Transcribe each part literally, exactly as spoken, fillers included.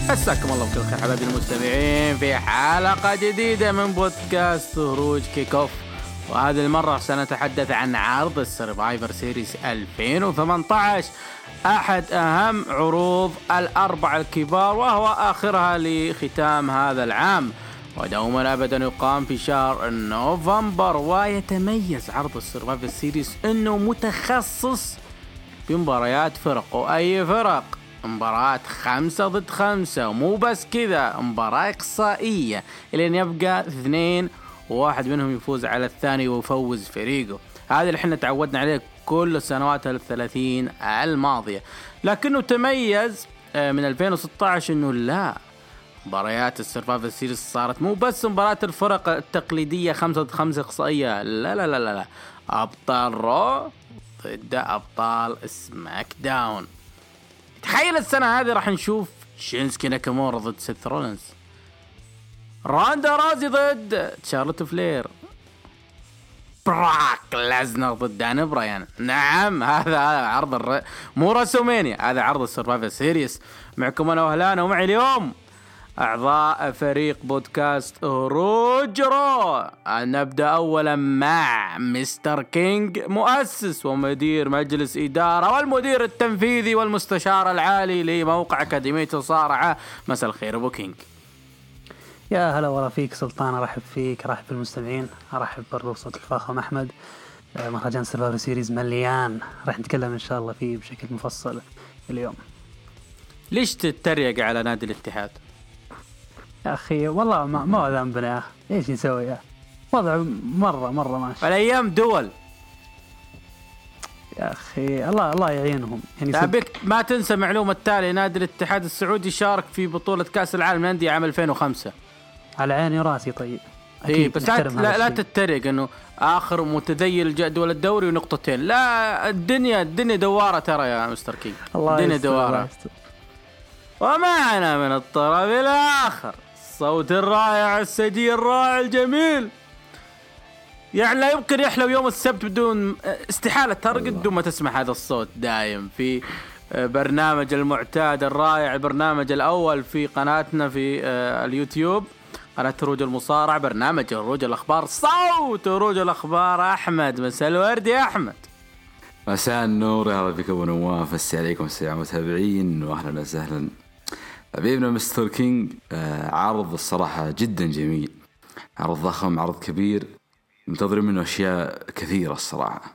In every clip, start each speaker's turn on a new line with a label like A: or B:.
A: مساكم الله بكل خير حبايبي المستمعين في حلقة جديدة من بودكاست خروج كيك اوف. وهذه المرة سنتحدث عن عرض السرفايفر سيريز ألفين وثمانية عشر، أحد أهم عروض الأربع الكبار، وهو آخرها لختام هذا العام، ودوما أبدا يقام في شهر نوفمبر. ويتميز عرض السرفايفر سيريز أنه متخصص بمباريات فرق، وأي فرق؟ مباراة خمسة ضد خمسة، ومو بس كذا، مباراة إقصائية لين يبقى اثنين وواحد منهم يفوز على الثاني ويفوز فريقه. هذا اللي احنا تعودنا عليه كل السنوات الثلاثين الماضية، لكنه تميز من ألفين وستة عشر انه لا، مباريات السرفايفر سيريز صارت مو بس مباراة الفرق التقليدية خمسة ضد خمسة إقصائية، لا لا لا لا, لا. أبطال رو ضد أبطال سماك داون. تخيل السنة هذه راح نشوف شينسكي ناكامورا ضد سيث رولينز، راندا رازي ضد شارلوت فلير، براك لازنر ضد دان براين. نعم، هذا عرض الر... مو راسومانيا، هذا عرض السرفايفر سيريس. معكم أنا وهلانا، ومعي اليوم أعضاء فريق بودكاست خروج رو. نبدأ أولا مع مستر كينج، مؤسس ومدير مجلس إدارة والمدير التنفيذي والمستشار العالي لموقع أكاديمية الصارعة. مساء الخير أبو كينج.
B: يا هلا ورا فيك سلطان، أرحب فيك، أرحب بالمستمعين، أرحب برضو بصوت الفاخر أحمد. مهرجان سرفايفر سيريز مليان، راح نتكلم إن شاء الله فيه بشكل مفصل اليوم.
A: ليش تتريق على نادي الاتحاد
B: يا أخي؟ والله ما ما ذنبنا يا أخي، إيش نسوي يا وضع مرة مرة ماشي.
A: الأيام دول
B: يا أخي، الله الله يعينهم. يعني
A: تابك ما تنسى معلومة التالي، نادي الاتحاد السعودي شارك في بطولة كأس العالم للأندية عام ألفين وخمسة.
B: على عيني وراسي. طيب
A: إيه، بس لا لا, لا تتريق إنه آخر متذيل جدول الدوري ونقطتين. لا، الدنيا الدنيا دوارة ترى يا مستر كينج، الدنيا دوارة. ومعنا من الطرف الآخر الصوت الرائع السجي الرائع الجميل، يعني لا يمكن يحلو يوم السبت بدون استحالة ترقد بدون ما تسمع هذا الصوت دايم في برنامج المعتاد الرائع، البرنامج الأول في قناتنا في اليوتيوب، قناة روج المصارع، برنامج روج الأخبار، صوت روج الأخبار. أحمد، مساء الورد يا أحمد.
C: مساء النور، يا رب أبو نواف، السلام عليكم السلام متابعين، وأهلا وسهلا حبيبنا مستر كينج. آه عرض الصراحة جدا جميل، عرض ضخم، عرض كبير، منتظر منه أشياء كثيرة الصراحة.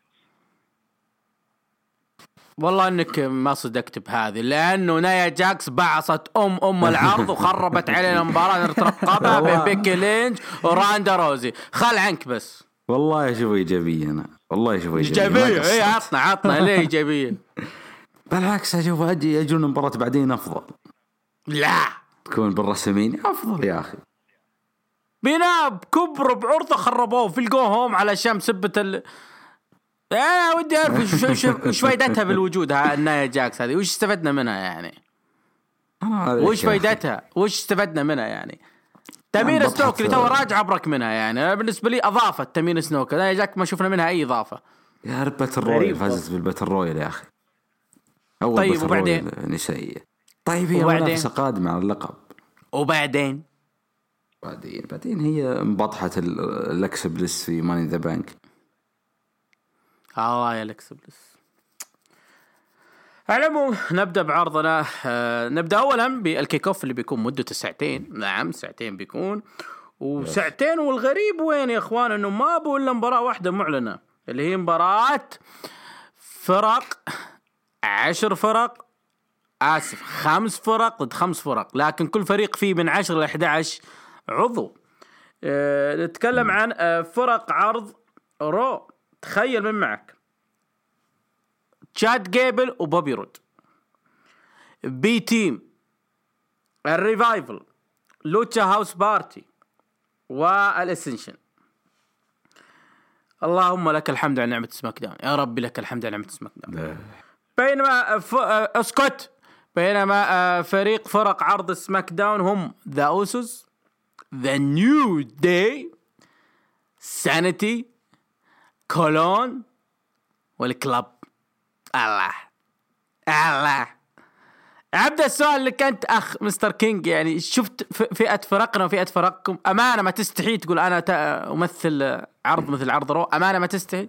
A: والله انك ما صدقت بهذه، لانه نايا جاكس بعصت ام ام العرض وخربت علينا المباراه نترقبها بين بيكي لينج وراندا روزي. خل عنك بس.
C: والله اشوف ايجابيه، انا والله اشوف
A: ايجابيه. ايه، عطنا عطنا ليه ايجابيه؟
C: بالعكس، اشوف اجي اجون مباراه بعدين افضل.
A: لا،
C: تكون بالرسمين افضل يا اخي.
A: بناب كبر بعرضه خربوه في الجو هوم علشان سبه ال ايه ودي اعرف وش فايدتها بالوجود ها النايا جاكس هذه، وش استفدنا منها يعني؟ وش فايدتها؟ وش استفدنا منها يعني؟ تمين سنوك اللي تو راجع عبرك منها يعني. انا بالنسبه لي اضافت تمين سنوك، نايا جاك ما شفنا منها اي اضافه.
C: يا رب باتل رويال فازت بالباتل رويال يا اخي. اول
A: طيب وبعدين
C: نسائيه. طيب هي منافسه قادمه على اللقب.
A: وبعدين
C: بعدين بعدين هي مبطحه الاكس بلس في ماني ذا بانك.
A: الله يا لكس بلس. على العموم نبدأ بعرضنا. آه نبدأ أولا بالكيك أوف اللي بيكون مدته ساعتين. نعم، ساعتين بيكون، وساعتين. والغريب وين يا إخوان إنه ما بقول إلا مباراة واحدة معلنة، اللي هي مباراة فرق عشر فرق آسف خمس فرق ضد خمس فرق، لكن كل فريق فيه من عشر إلى أحد عشر عضو. آه نتكلم عن آه فرق عرض رو. تخيل من معك تشاد جيبل وبوبي رود، بي تيم، الريفايفل، لوتشا هاوس بارتي، والاسنشن. اللهم لك الحمد على نعمة سماك داون، يا ربي لك الحمد على نعمة سماك داون. بينما ف... اسكت بينما فريق فرق عرض سماك داون هم ذا اوسوس، ذا نيو داي، سانيتي، كولون والكلاب. الله الله عبد السؤال لك أنت أخ مستر كينج، يعني شفت فئة فرقنا وفئة فرقكم، أمانة ما تستحي تقول أنا أمثل عرض مثل عرض رو؟ أمانة ما تستحي؟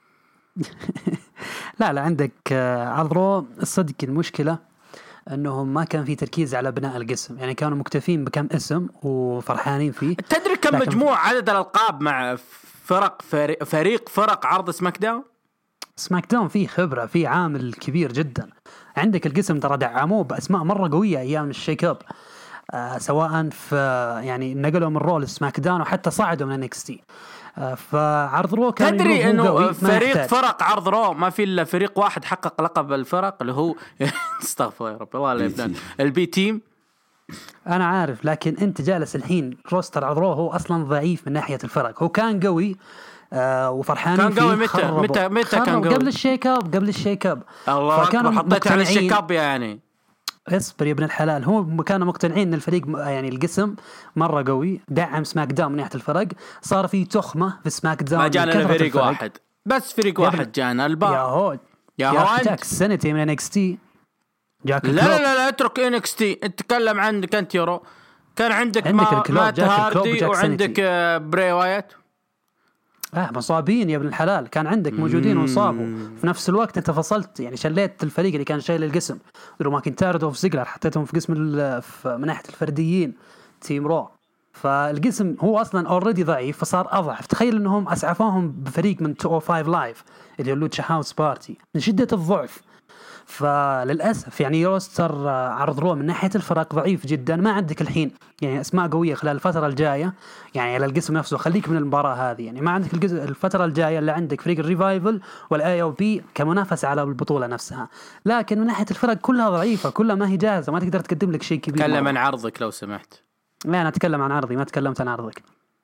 B: لا لا، عندك عرض رو الصدق المشكلة أنهم ما كان في تركيز على بناء القسم، يعني كانوا مكتفين بكم اسم وفرحانين فيه.
A: تدري كم مجموع عدد الألقاب مع فرق فريق, فريق فرق عرض سماك داون؟
B: سماك داون فيه خبرة، فيه عامل كبير جدا. عندك القسم ترى دعموه بأسماء مرة قوية أيام الشيك اب، آه سواء في يعني نقلوا من رول سماك داون وحتى صعدوا من إكس تي. آه فعرض رو كان
A: تدري إنه فريق فرق عرض رو ما في إلا فريق واحد حقق لقب الفرق اللي هو استغفر يا رب الله لا يبنان البي تيم.
B: أنا عارف، لكن أنت جالس الحين روستر عرض رو هو أصلا ضعيف من ناحية الفرق. هو كان قوي آه وفرحانين
A: كان قوي متى متى متى كان قوي؟
B: قبل الشيك اب قبل الشيك اب
A: الله أكبر، حطيت على الشيك اب يعني.
B: اصبر يا ابن الحلال، هم كانوا مقتنعين ان الفريق يعني القسم مره قوي، دعم سماك داون من ناحيه الفرق. صار في تخمه في سماك داون،
A: ما جانا فريق واحد بس، فريق واحد جانا الباقي.
B: يا هو
A: يا هو
B: جاك سنتي من انكس تي جاك.
A: لا لا لا, لا اترك انكس تي، تتكلم عنك انت يورو. كان عندك,
B: عندك
A: ما مات هاردي وعندك بري وايت.
B: اه مصابين يا ابن الحلال، كان عندك موجودين وصابوا في نفس الوقت. انت فصلت يعني شليت الفريق اللي كان شايل القسم، درو ماكنتاير وف زيجلر حطيتهم في قسم من ناحيه الفرديين تيم رو. فالقسم هو اصلا اوريدي ضعيف فصار اضعف. تخيل انهم اسعفوهم بفريق من مئتين وخمسة لايف اللي هو لوتشا هاوس بارتي من شده الضعف. فللأسف يعني روستر عرض رو من ناحية الفرق ضعيف جدا. ما عندك الحين يعني أسماء قوية خلال الفترة الجاية يعني على القسم نفسه. خليك من المباراة هذه، يعني ما عندك الفترة الجاية اللي عندك فريق الريفايفل والآي أو بي كمنافسة على البطولة نفسها. لكن من ناحية الفرق كلها ضعيفة، كلها ما هي جاهزة، ما تقدر تقدم لك شيء كبير.
A: تكلم عن عرضك لو سمحت.
B: لا أنا أتكلم عن عرضي، ما تكلمت عن عرضك.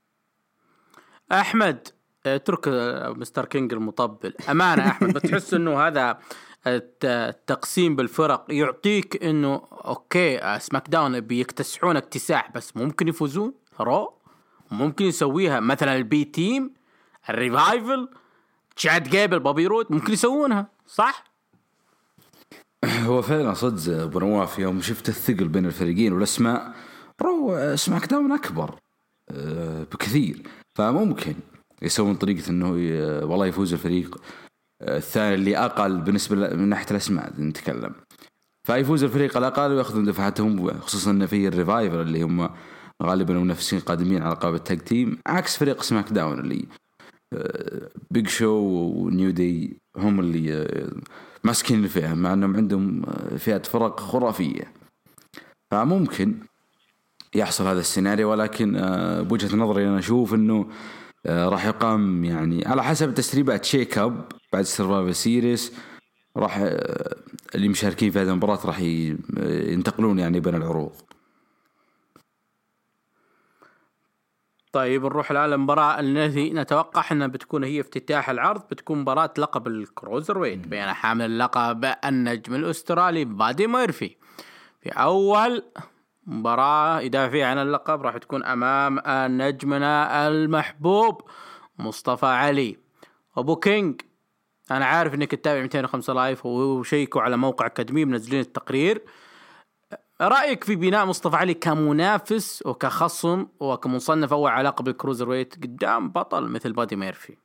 A: أحمد اترك مستر كينج المطبل. أمانة أحمد بتحس إنه هذا التقسيم بالفرق يعطيك انه اوكي سماك داون بيكتسحون اكتساح بس ممكن يفوزون رو، ممكن يسويها مثلا البي تيم الريفايفل تشاد جيبل بوبي رود ممكن يسوونها صح.
C: هو فعلا صدق ابو نواف يوم شفت الثقل بين الفريقين والاسماء، رو سماك داون اكبر بكثير، فممكن يسوون طريقة انه والله يفوز الفريق الثاني اللي أقل بالنسبة من ناحية الأسماء نتكلم، فيفوز الفريق الأقل ويأخذون دفعاتهم، خصوصا في الريفايفر اللي هم غالبا منافسين قادمين على قاب التاج تيم، عكس فريق سماك داون اللي بيج شو ونيو دي هم اللي ماسكين الفئة، مع أنهم عندهم فئة فرق خرافية. فممكن يحصل هذا السيناريو، ولكن بوجهة نظري أنا أشوف أنه راح يقام يعني على حسب التسريبات شيك اب بعد سرفايفر سيريس، راح اللي مشاركين في هذه المباراة راح ينتقلون يعني بين العروض.
A: طيب نروح الآن المباراة التي نتوقع أنها بتكون هي افتتاح العرض، بتكون مباراة لقب الكروزر ويت بين حامل اللقب النجم الأسترالي بادي ميرفي. في أول مباراة يدافع عن اللقب راح تكون أمام نجمنا المحبوب مصطفى علي. أبو كينج أنا عارف إنك تتابع مئتين وخمسة لايف وشيكوا على موقع أكاديمي منزلين التقرير، رأيك في بناء مصطفى علي كمنافس وكخصم وكمصنف أول على لقب الكروزر ويت قدام بطل مثل بادي ميرفي؟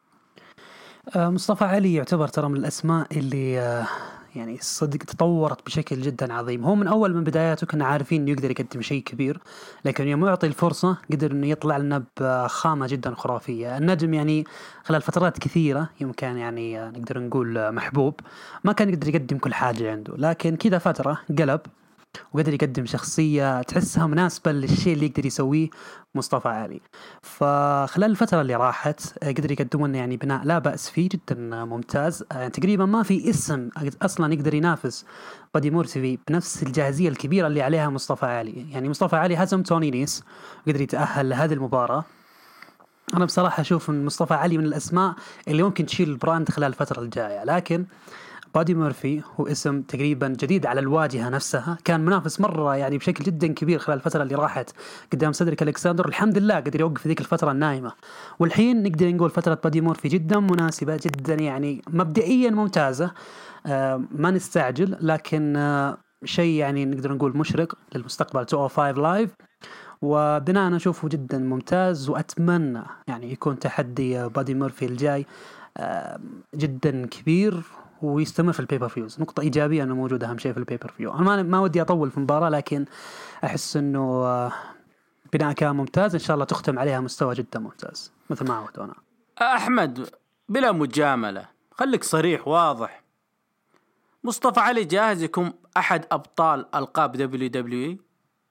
B: مصطفى علي يعتبر ترى من الأسماء اللي يعني صدق تطورت بشكل جدا عظيم. هو من أول من بداياته كنا عارفين إنه يقدر يقدم شيء كبير، لكن يوم يعطي الفرصة قدر إنه يطلع لنا بخامة جدا خرافية. النجم يعني خلال فترات كثيرة يمكن يعني نقدر نقول محبوب، ما كان يقدر يقدم كل حاجة عنده، لكن كذا فترة قلب وقدر يقدم شخصية تحسها مناسبة للشيء اللي يقدر يسويه مصطفى علي. فخلال الفترة اللي راحت قدر يقدمون يعني بناء لا بأس فيه جدا ممتاز. يعني تقريبا ما في اسم أصلا يقدر ينافس بادي ميرفي بنفس الجاهزية الكبيرة اللي عليها مصطفى علي. يعني مصطفى علي هزم توني نيس وقدر يتأهل لهذه المباراة. أنا بصراحة أشوف أن مصطفى علي من الأسماء اللي ممكن تشيل البراند خلال الفترة الجاية، لكن بادي ميرفي هو اسم تقريبا جديد على الواجهة نفسها، كان منافس مرة يعني بشكل جدا كبير خلال الفترة اللي راحت قدام سيدريك ألكساندر. الحمد لله قدر يوقف ذيك الفترة النايمة، والحين نقدر نقول فترة بادي ميرفي جدا مناسبة جدا، يعني مبدئيا ممتازة. آه ما نستعجل، لكن آه شيء يعني نقدر نقول مشرق للمستقبل مئتين وخمسة لايف، وبناء أنا أشوفه جدا ممتاز، وأتمنى يعني يكون تحدي بادي مورفي الجاي جدا كبير ويستمر في البيبر فيوز. نقطة إيجابية أنه موجود أهم شيء في البيبر فيو. أنا ما, ما ودي أطول في المباراة، لكن أحس أنه بناء كان ممتاز، إن شاء الله تختم عليها مستوى جدا ممتاز مثل ما عودونا.
A: أحمد بلا مجاملة خليك صريح واضح، مصطفى علي جاهز يكون أحد أبطال ألقاب دبليو دبليو إي؟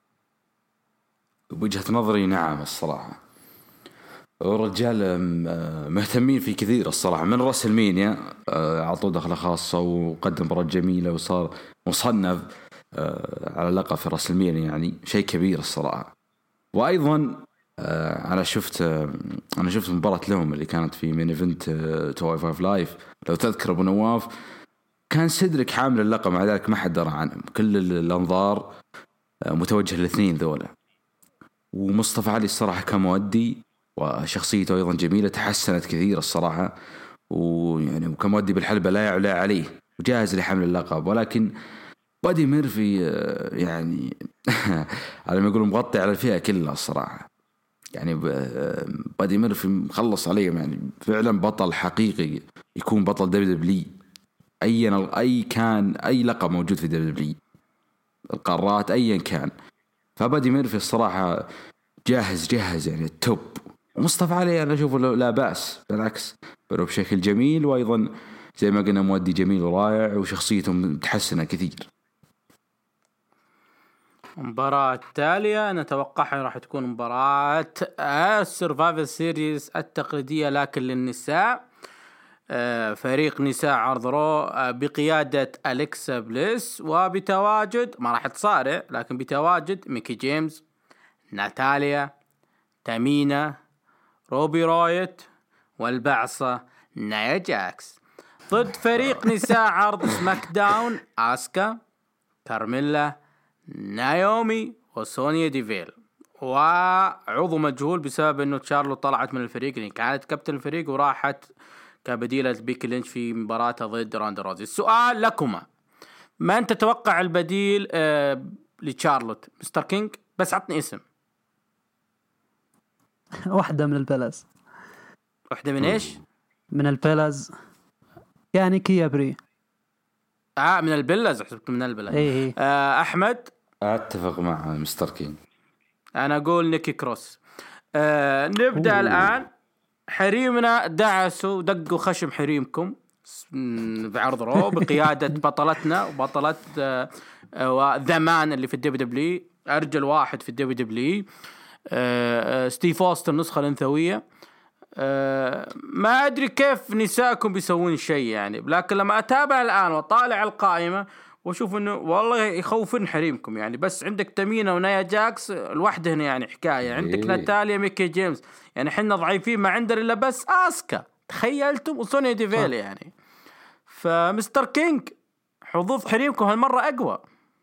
C: بوجهة نظري نعم الصراحة، الرجال مهتمين فيه كثير الصراحة. من راسل مينيا أعطوه دخلة خاصة وقدم مباراة جميلة وصار مصنف على لقب في راسل مينيا، يعني شيء كبير الصراحة. وأيضا أنا شفت أنا شفت مباراة لهم اللي كانت في مين إيفنت مئتين وخمسة لايف، لو تذكر أبو نواف كان سيدريك حامل اللقب، مع ذلك ما حد درى عنهم، كل الأنظار متوجه الاثنين ذولا. ومصطفى علي الصراحة كان مؤدي وشخصيته أيضا جميلة، تحسنت كثير الصراحة، ويعني وكمؤدي بالحلبة لا يعلى عليه وجاهز لحمل اللقب. ولكن بادي ميرفي يعني على ما يقولوا مغطي على الفئة كلها الصراحة. يعني بادي ميرفي مخلص عليه، يعني فعلا بطل حقيقي، يكون بطل دبليو دبليو أي أي كان أي لقب موجود في دبليو دبليو القارات أيا كان. فبادي ميرفي الصراحة جاهز جاهز يعني التوب. ومصطفى علي أنا أشوفه لا بأس، بالعكس بلو بشكل جميل، وأيضا زي ما قلنا مؤدي جميل ورائع وشخصيته متحسنة كثير.
A: المباراة التالية نتوقعها راح تكون مباراة السرفايفل سيريز التقليدية لكن للنساء. فريق نساء عرض رو بقيادة أليكسا بليس، وبتواجد ما راح تصارع لكن بتواجد ميكي جيمس، ناتاليا، تامينا، روبي رايت، والبعصة نايا جاكس، ضد فريق نساء عرض سماك داون آسكا، كارميلا، نايومي، وسونيا ديفيل. وعضو مجهول بسبب انه تشارلو طلعت من الفريق، يعني كانت كابتن الفريق وراحت كبديلة بيكي لينش في مباراة ضد راندي روزي. السؤال لكما، ما انت تتوقع البديل آه لتشارلوت؟ مستر كينج بس عطني اسم.
B: واحدة من البلز.
A: واحدة من ايش؟
B: من البلز يعني كيا بري.
A: اه من البلز، حسبت من البلز.
B: ايه.
A: آه احمد
C: اتفق مع مستر كينج،
A: انا اقول نيكي كروس. آه نبدأ أوه. الان حريمنا دعسوا دقوا خشم حريمكم بعرض رو بقيادة بطلتنا وبطلة آه آه ذا مان اللي في الدبليو دبليو، ارجل واحد في الدبليو دبليو، آه آه ستيف أوستن النسخة الأنثوية. أه ما أدري كيف نساءكم بيسوون شيء يعني، لكن لما أتابع الآن وطالع القائمة وأشوف إنه والله يخوفن حريمكم يعني. بس عندك تامينا ونايا جاكس الوحدة هنا يعني حكاية، عندك ناتاليا، ميكي جيمس، يعني حنا ضعيفين ما عندنا إلا بس آسكا، تخيلتم، وسونيا ديفيل يعني. فمستر كينج حظوظ حريمكم هالمرة أقوى.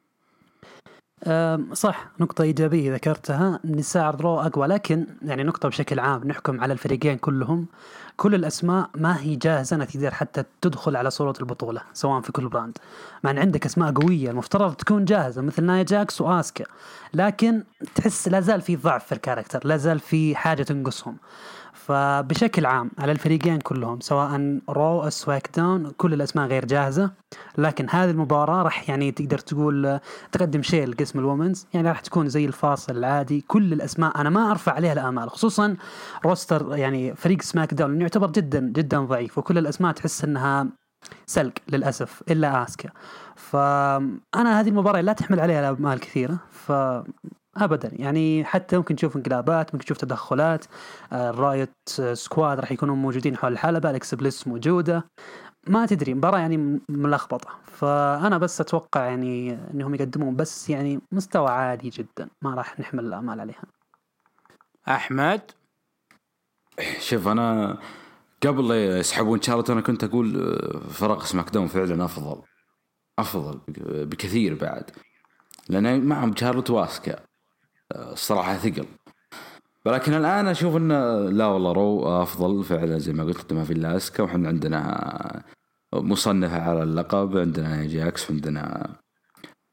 B: صح، نقطة إيجابية ذكرتها، نساء عرض رو أقوى، لكن يعني نقطة بشكل عام نحكم على الفريقين كلهم، كل الأسماء ما هي جاهزة أنها تقدر حتى تدخل على صورة البطولة سواء في كل براند. مع أن عندك أسماء قوية المفترض تكون جاهزة مثل نايا جاكس وآسكا، لكن تحس لازال في ضعف في الكاركتر، لازال في حاجة تنقصهم. فبشكل عام على الفريقين كلهم سواء رو أو سواك داون كل الأسماء غير جاهزة، لكن هذه المباراة راح يعني تقدر تقول تقدم شيء لقسم الومنز، يعني راح تكون زي الفاصل العادي. كل الأسماء أنا ما أرفع عليها الآمال، خصوصا روستر يعني فريق سماك داون يعتبر جدا جدا ضعيف، وكل الأسماء تحس أنها سلق للأسف إلا آسكا. فأنا هذه المباراة لا تحمل عليها الآمال كثيرة، ف أبدا يعني حتى ممكن تشوف انقلابات، ممكن تشوف تدخلات. الرايت سكواد راح يكونوا موجودين حول الحلبة، الإكس بليس موجودة، ما تدري مباراة يعني ملخبطة. فأنا بس أتوقع يعني أنهم يقدمون بس يعني مستوى عادي جدا، ما راح نحمل الأمال عليها.
A: أحمد
C: شوف أنا قبل يسحبون شارلوت أنا كنت أقول فرق سماك داون فعلا أفضل أفضل بكثير بعد، لأن معهم شارلوت واسكا الصراحة ثقل. ولكن الآن أشوف أن لا والله رو أفضل فعلا زي ما قلت، ما في إلا آسكا، وحنا عندنا مصنفة على اللقب، عندنا جاكس، عندنا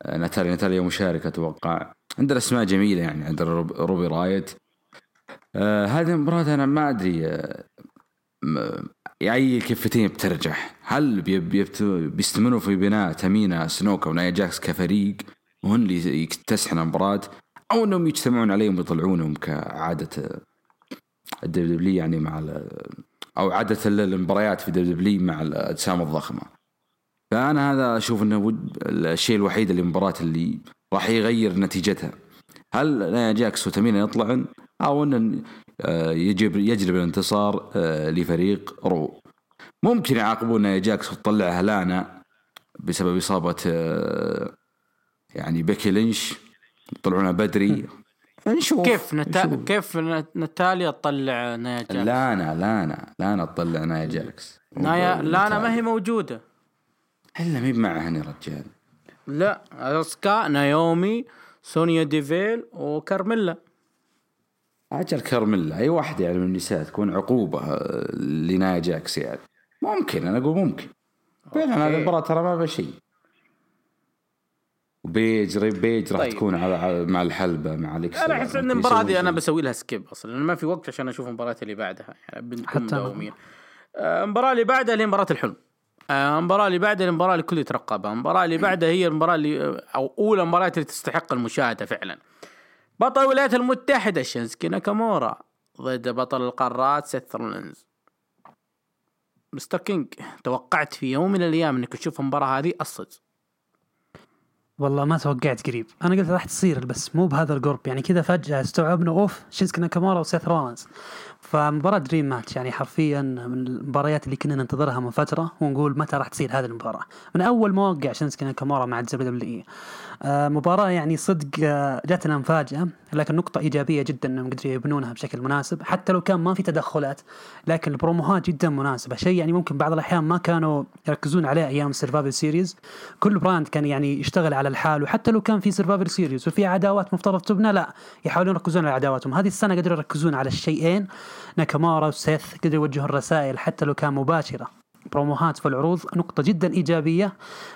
C: ناتاليا ناتاليا مشاركة أتوقع. عندنا أسماء جميلة يعني، عندنا روبي رايت. آه هذه المباراة أنا ما أدري آه أي كفتين بترجح. هل بيستمروا في بناء تامينا سنوكا ونايا جاكس كفريق وهن اللي يكتسحن المباراة، أو أنهم يجتمعون عليهم ويطلعونهم كعادة الدبليو يعني مع أو عادة المباريات في الدبليو مع الأجسام الضخمة. فأنا هذا أشوف أنه الشيء الوحيد اللي مباراة اللي راح يغير نتيجتها. هل نايا جاكس وتامينا يطلعن، أو أن يجب يجلب الانتصار لفريق رو. ممكن يعاقبون نايا جاكس وتطلعها لانا بسبب إصابة يعني بيكي لينش، يطلعونها بدري. نشوف
A: كيف نتا... نشوف. كيف ناتاليا تطلع نايا جاكس؟
C: لانا لانا لانا تطلع نايا جاكس.
A: نايا لانا ما هي موجودة
C: إلا مين معها يا رجال؟
A: لا، أسكا، نايومي، سونيا ديفيل وكارميلا.
C: أجل كارميلا أي واحدة يعني من النساء تكون عقوبة لنايا جاكس يعني. ممكن، أنا أقول ممكن. فعلا هذا المباراة ترى ما بشيء. وبيج ريب بيج راح طيب. تكون على مع الحلبة مع الإكس.
A: أنا أحس أن المباراة دي أنا بسوي لها سكيب أصلا، أنا ما في وقت عشان أشوف المباراة اللي بعدها يعني بنتكم داومين. المباراة اللي بعدها اللي مباراة الحلم. المباراة اللي بعدها المباراة اللي كل يترقبها. المباراة اللي بعدها هي المباراة اللي أو أولى مباراة اللي تستحق المشاهدة فعلا. بطل الولايات المتحدة شينسكي ناكامورا ضد بطل القارات سيث رولينز. مستر كينج، توقعت في يوم من الأيام أنك تشوف المباراة هذه الصج؟
B: والله ما توقعت قريب. أنا قلت راح تصير بس مو بهذا القرب يعني، كذا فجأة استوعبنا أوف شينسكي ناكامورا وسيث رولينز. فمباراة دريم ماتش يعني حرفيا من المباريات اللي كنا ننتظرها من فترة ونقول متى راح تصير هذه المباراة. من أول ما وقع شينسكي ناكامورا مع الدبليو دبليو إي آه مباراة يعني صدق آه جاتنا مفاجأة، لكن نقطة إيجابية جدا أنهم قدروا يبنونها بشكل مناسب حتى لو كان ما في تدخلات، لكن البروموهات جدا مناسبة. شيء يعني ممكن بعض الأحيان ما كانوا يركزون عليه أيام السيرفايفر سيريز. كل براند كان يعني يشتغل على الحال، وحتى لو كان في سيرفايفر سيريز وفي عداوات مفترض تبنى لا يحاولون يركزون على عداواتهم. هذه السنة قدروا يركزون على الشيئين، ناكامورا وسيث قدروا يوجهوا الرسائل حتى لو كان مباشرة بروموهات في العروض، نقطة جدا إيجابية.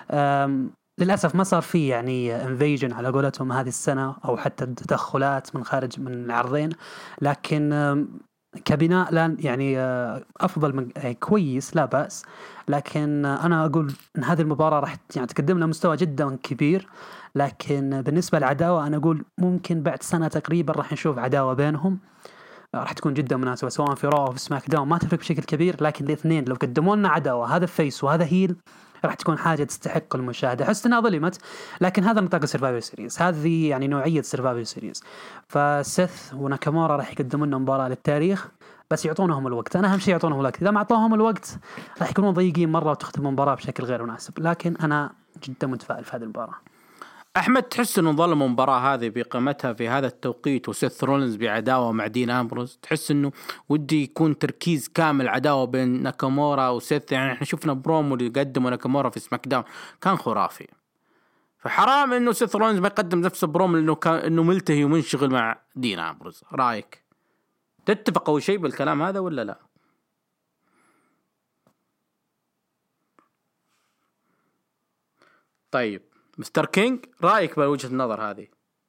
B: للأسف ما صار فيه يعني انفيجن على قولتهم هذه السنة أو حتى تدخلات من خارج من العرضين، لكن كبناء لان يعني أفضل من يعني كويس لا بأس. لكن أنا أقول أن هذه المباراة راح يعني تقدم لنا مستوى جدا كبير، لكن بالنسبة للعداوة أنا أقول ممكن بعد سنة تقريبا راح نشوف عداوة بينهم راح تكون جدا مناسبة سواء في رو أو في سماك داون، ما تفرق بشكل كبير. لكن الاثنين لو قدموا لنا عداوة هذا فيس وهذا هيل راح تكون حاجة تستحق المشاهدة. حس انها ظلمت، لكن هذا نطاق السيرفايفر سيريز، هذه يعني نوعية السيرفايفر سيريز. فسيث وناكامورا راح يقدموا لنا مباراة للتاريخ، بس يعطونهم الوقت. انا اهم شيء يعطونهم الوقت، اذا ما اعطوهم الوقت راح يكونون ضيقين مرة وتختم المباراة بشكل غير مناسب. لكن انا جدا متفائل في هذه المباراة.
A: أحمد، تحس إنه ظلموا المباراة هذه بقيمتها في هذا التوقيت وسيث رولينز بعداوة مع دين أمبروز؟ تحس إنه ودي يكون تركيز كامل عداوة بين ناكامورا وسيث؟ يعني إحنا شفنا برومو اللي قدمه ناكامورا في سماك داون كان خرافي، فحرام إنه سيث رولينز ما يقدم نفس البرومو لأنه كان إنه ملتهي ومنشغل مع دين أمبروز. رأيك تتفق أو شيء بالكلام هذا ولا لا؟ طيب مستر كينج، رأيك بوجهة النظر هذه؟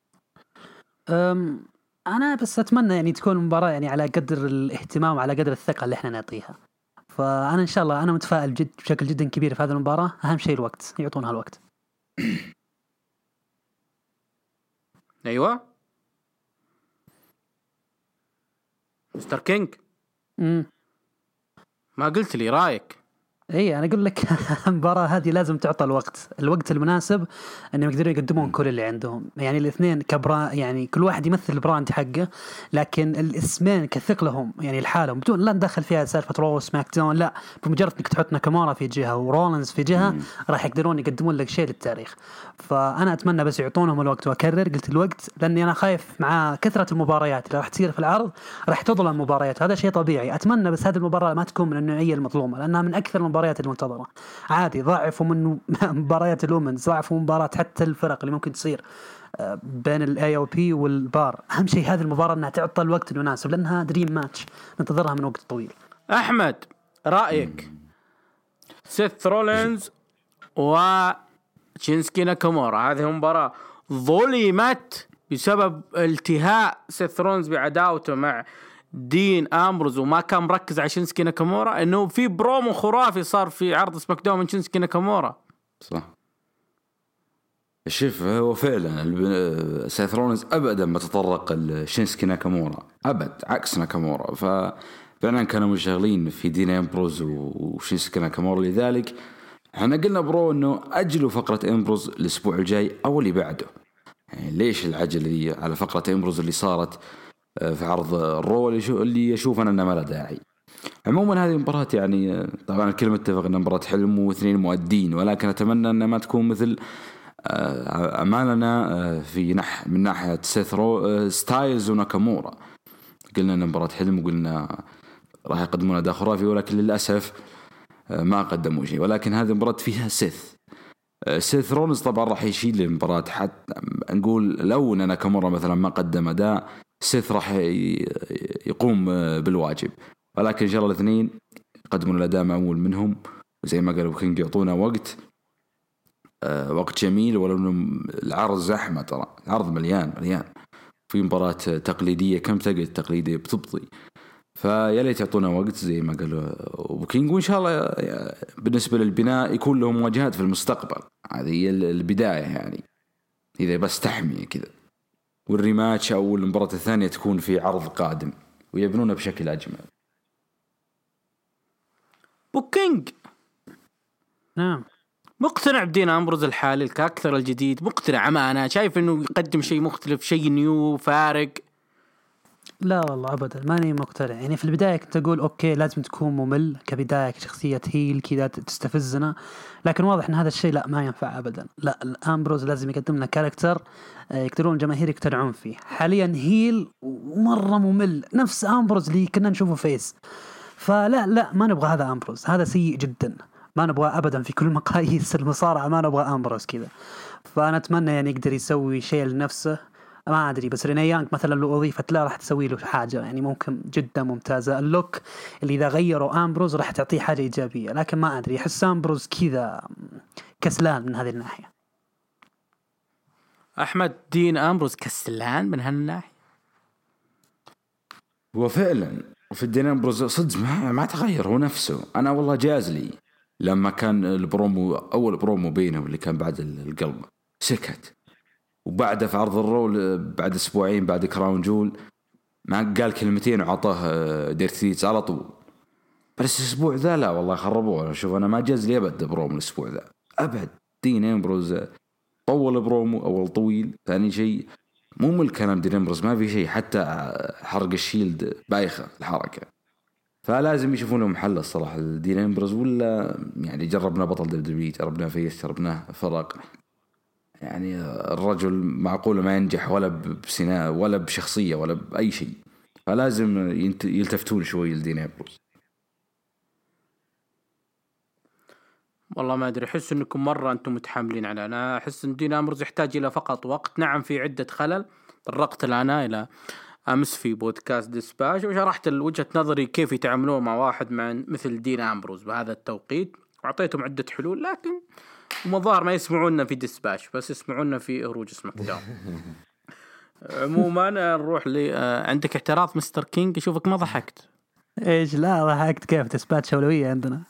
B: أم أنا بس أتمنى يعني تكون المباراة يعني على قدر الاهتمام وعلى قدر الثقة اللي إحنا نعطيها. فأنا إن شاء الله أنا متفائل جد بشكل جدا كبير في هذه المباراة. أهم شيء الوقت، يعطونها الوقت.
A: أيوة مستر كينج.
B: امم
A: ما قلت لي رأيك؟
B: اي انا اقول لك المباراه هذه لازم تعطى الوقت الوقت المناسب انهم يقدرون يقدمون كل اللي عندهم. يعني الاثنين كبرا يعني كل واحد يمثل البراند حقه، لكن الاسمين كثق لهم يعني لحالهم بدون لا ندخل فيها سالفه رو سماك داون. لا، بمجرد انك تحط ناكامورا في جهه ورولينز في جهه راح يقدرون يقدمون لك شيء للتاريخ. فانا اتمنى بس يعطونهم الوقت، واكرر قلت الوقت لاني انا خايف مع كثره المباريات اللي راح تصير في العرض راح تظلم المباريات، هذا شيء طبيعي. اتمنى بس هذه المباراه ما تكون من النوعيه المظلومه لانها من اكثر المباريات المنتظرة. عادي ضعفوا من مباريات الومنز، ضعفوا مباراة حتى الفرق اللي ممكن تصير بين الاي او بي والبار. اهم شيء هذه المباراة انها تعطى الوقت المناسب لانها دريم ماتش ننتظرها من وقت طويل.
A: احمد، رايك سيث رولينز و شينسكي ناكامورا. هذه مباراة ظلمت بسبب التهاء سيث رولينز بعداوته مع دين أمبروز، وما كان مركز على شينسكي ناكامورا، انه في برومو خرافي صار في عرض سماك داون من شينسكي ناكامورا.
C: صح. شوف هو فعلا سيث رولينز ابدا ما تطرق لشينسكي ناكامورا ابد، عكس ناكامورا. ففعلا كانوا مشغلين في دين أمبروز وشينسكي ناكامورا. لذلك احنا قلنا برو انه اجلوا فقرة أمبروز الاسبوع الجاي او اللي بعده. يعني ليش العجل دي على فقرة أمبروز اللي صارت في عرض الرو اللي يشوف أنا أنه ما له داعي. عموما هذه مباراة يعني طبعا الكل متفق أن مباراة حلم واثنين مؤدين، ولكن أتمنى أن ما تكون مثل أمالنا في نح من ناحية سيث رو ستايلز وناكامورا. قلنا أن مباراة حلم وقلنا راح يقدمون أداء خرافي، ولكن للأسف ما قدموا شيء. ولكن هذه مباراة فيها سيث سيث رولينز طبعا راح يشيل المباراة. حتى نقول لو أن ناكامورا مثلا ما قدم أداء، سيث راح يقوم بالواجب. ولكن إن شاء الله الاثنين يقدمون الأداء معمول منهم، وزي ما قالوا كينج يعطونا وقت أه وقت جميل. ولو العرض زحمة، ترى العرض مليان مليان في مباراة تقليدية، كم تقل تقليدية بتبطي. فيا ليت يعطونا وقت زي ما قالوا وكينج، وإن شاء الله بالنسبة للبناء يكون لهم مواجهات في المستقبل. هذه هي البداية يعني، إذا بس تحمي كذا، والريماتش أو المباراة الثانية تكون في عرض قادم ويبنونه بشكل أجمل.
A: بوكينج
B: نعم
A: مقتنع بدين أمبروز الحالي كأكثر الجديد؟ مقتنع؟ ما أنا شايف إنه يقدم شيء مختلف، شيء نيو فارق.
B: لا والله أبدا ماني مقتنع. يعني في البداية كنت أقول أوكي لازم تكون ممل كبداية، كشخصية هيل كذا تستفزنا، لكن واضح أن هذا الشيء لا ما ينفع أبدا. لا الأمبروز لازم يقدم لنا كاركتر يقدرون الجماهير يقتنعون فيه. حاليا هيل مرة ممل، نفس أمبروز اللي كنا نشوفه فيس. فلا لا ما نبغى هذا أمبروز، هذا سيء جدا، ما نبغى أبدا في كل مقاييس المصارعة، ما نبغى أمبروز كذا. فأنا أتمنى يعني يقدر يسوي شيء لنفسه. ما أدري بس ريني يانغ مثلا لو أضيفت لا راح تسوي له حاجة يعني ممكن جدا ممتازة. اللوك اللي إذا غيروا أمبروز راح تعطيه حاجة إيجابية، لكن ما أدري أحس أمبروز كذا كسلان من هذه الناحية.
A: أحمد، دين أمبروز كسلان من هالناحية؟
C: هو فعلا في دين أمبروز صدق ما, ما تغير، هو نفسه. أنا والله جاز لي لما كان البرومو أول برومو بينهم اللي كان بعد القلب سكت، وبعده في عرض الرول بعد أسبوعين بعد كراون جول ما قال كلمتين وعطاه ديرتيتس على طول. بس الأسبوع ذا لا والله خربوه. شوف أنا ما جاز لي أبد برومو الأسبوع ذا أبد. دين أمبروز طول برومو أول طويل، ثاني شيء مو من الكلام دين أمبروز ما في شيء، حتى حرق الشيلد بايخة الحركة. فلازم يشوفون لهم حل الصراحة دين أمبروز. ولا يعني جربنا بطل دبليو، جربنا فيس، جربناه فرق، يعني الرجل معقول ما ينجح ولا بسناء ولا بشخصية ولا بأي شيء. فلازم يلتفتون شوي لدين أمبروز.
A: والله ما أدري، أحس أنكم مرة أنتم متحملين على. أنا أحس أن دين أمبروز يحتاج إلى فقط وقت. نعم في عدة خلل طرقت لنا إلى أمس في بودكاست ديسباش وشرحت وجهة نظري كيف يتعاملون مع واحد مع مثل دين أمبروز بهذا التوقيت، وعطيتهم عدة حلول، لكن المظاهر ما يسمعونا في ديسباش بس يسمعونا في هروج سماك داون. عموما نروح لي عندك اعتراض مستر كينج؟ اشوفك ما ضحكت.
B: ايش؟ لا ضحكت كيف؟ ديسباتش أولوية عندنا.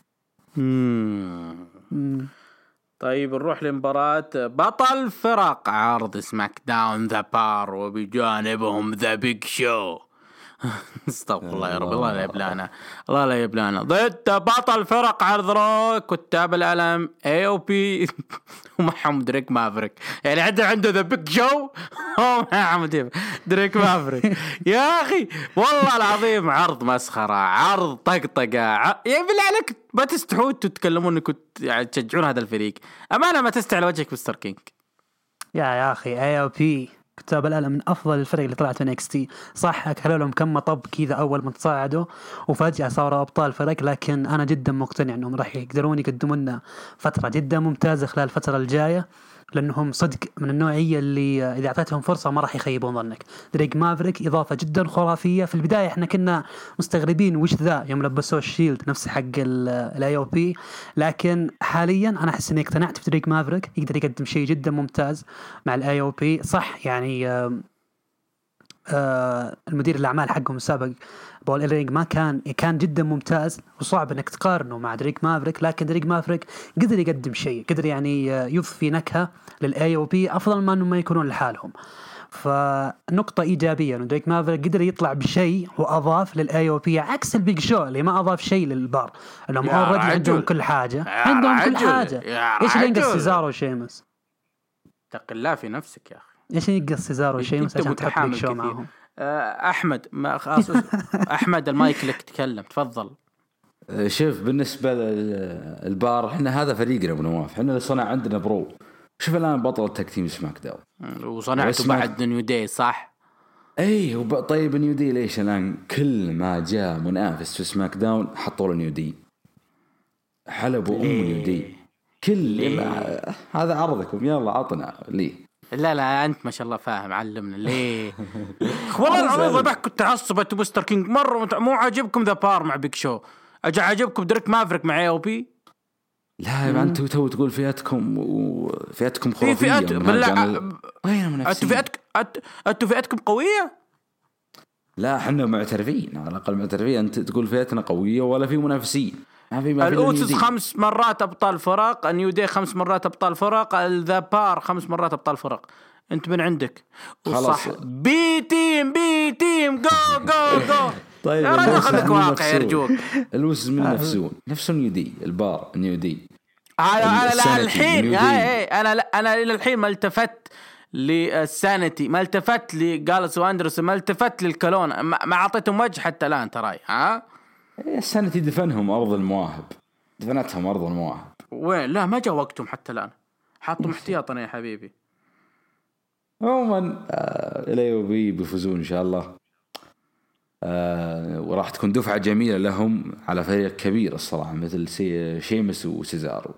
A: مم. طيب نروح لمباراة بطل فرق عرض سماك داون ذا بار وبجانبهم ذا بيج شو. استغفر الله يا رب، الله لا يبلانا، الله لا يبلانا. ضد بطل فرق عرض رو كتاب الألم اي او بي ومعهم دريك مافريك. يعني عنده عنده ذا بيج شو ومعهم دريك مافريك. يا أخي والله العظيم عرض مسخرة، عرض طقطقة. ع... يعني بالله عليك ما تستحون تتكلمون انكم يعني تشجعون هذا الفريق؟ أمانة ما تستعلى وجهك مستر كينج.
B: يا يا أخي اي او بي كتاب الألم من أفضل الفرق اللي طلعت من إكس تي. صح أكلوا لهم كم مطب كذا أول ما تصاعدوا وفجأة صاروا أبطال فرق، لكن أنا جدا مقتنع أنهم راح يقدرون يقدموا لنا فترة جدا ممتازة خلال الفترة الجاية. لأنهم صدق من النوعية اللي إذا أعطيتهم فرصة ما راح يخيبون ظنك. دريك مافريك إضافة جدا خرافية. في البداية إحنا كنا مستغربين وش ذا يوم لبسوه الشيلد نفس حق الاي او بي، لكن حاليا أنا أحس إني اقتنعت في دريك مافريك. يقدر يقدم شيء جدا ممتاز مع الاي او بي. صح يعني آه آه المدير الأعمال حقهم السابق بول إيرينغ ما كان كان جدا ممتاز، وصعب انك تقارنه مع دريك مافريك، لكن دريك مافريك قدر يقدم شيء، قدر يعني يضفي نكهة للاي او بي افضل ما انهم ما يكونون لحالهم. فنقطة ايجابية انه دريك مافريك قدر يطلع بشيء واضاف للاي او بي، عكس البيج شو اللي ما اضاف شيء للبار، انهم اوريدي عندهم كل حاجة، عندهم كل حاجة. ايش اللي ينقص سيزارو وشيمس؟
A: اتق الله في نفسك يا اخي.
B: ايش ينقص سيزارو وشيمس عشان تحط بيج شو معهم؟
A: احمد ما خلاص احمد المايك لك تكلم تفضل.
C: شوف بالنسبه للبار احنا هذا فريقنا ابو نواف، احنا اللي صنع عندنا برو. شوف الان بطل التاك تيم سماك داون
A: وصنعته بعد نيو داي صح.
C: اي وب... طيب نيو دي ليش الان كل ما جاء منافس في سماك داون حطوا له نيو دي، حلبوا ام نيو دي كل ما... هذا عرضكم يلا عطنا ليه.
A: لا لا أنت ما شاء الله فاهم علمنا ليه. والله العظيم ضبعك كنت عصبت مستر كينج مرة مو عاجبكم ذا بار مع بيك شو، أجا عاجبكم دريك مافريك مع اي او بي.
C: لا يا أنتوا تو تقول فئتكم وفئتكم خرافية.
A: في فئات بالله
C: وين منافسين؟
A: أنتوا فئتك أنتوا فئتكم قوية.
C: لا احنا معترفين على الأقل معترفين. أنت تقول فئتنا قوية ولا في منافسين؟
A: الأوتس خمس مرات أبطال فرق، النيو دي خمس مرات أبطال فرق، الذا بار خمس مرات أبطال فرق. أنت من عندك
C: خلاص
A: بي تيم بي تيم جو جو جو.
C: طيب
A: يا رجل خليك واقع يرجوك.
C: الأوتس من نفسون نفس النيو دي البار نيو دي.
A: أنا أنا لا الحين أنا لا أنا إلى الحين ما التفت للسانتي، ما التفت لجالس واندرس، ما التفت للكالون، ما أعطيتهم وجه حتى الآن تراي. ها
C: السنة دفنهم أرض المواهب، دفنتهم أرض المواهب.
A: وين؟ لا ما جاء وقتهم حتى الآن، حاطوا احتياطنا يا حبيبي.
C: عموما آه الاي او بي بيفوزون إن شاء الله، آه وراح تكون دفعة جميلة لهم على فريق كبير الصراحة مثل سي شيمس وسيزارو.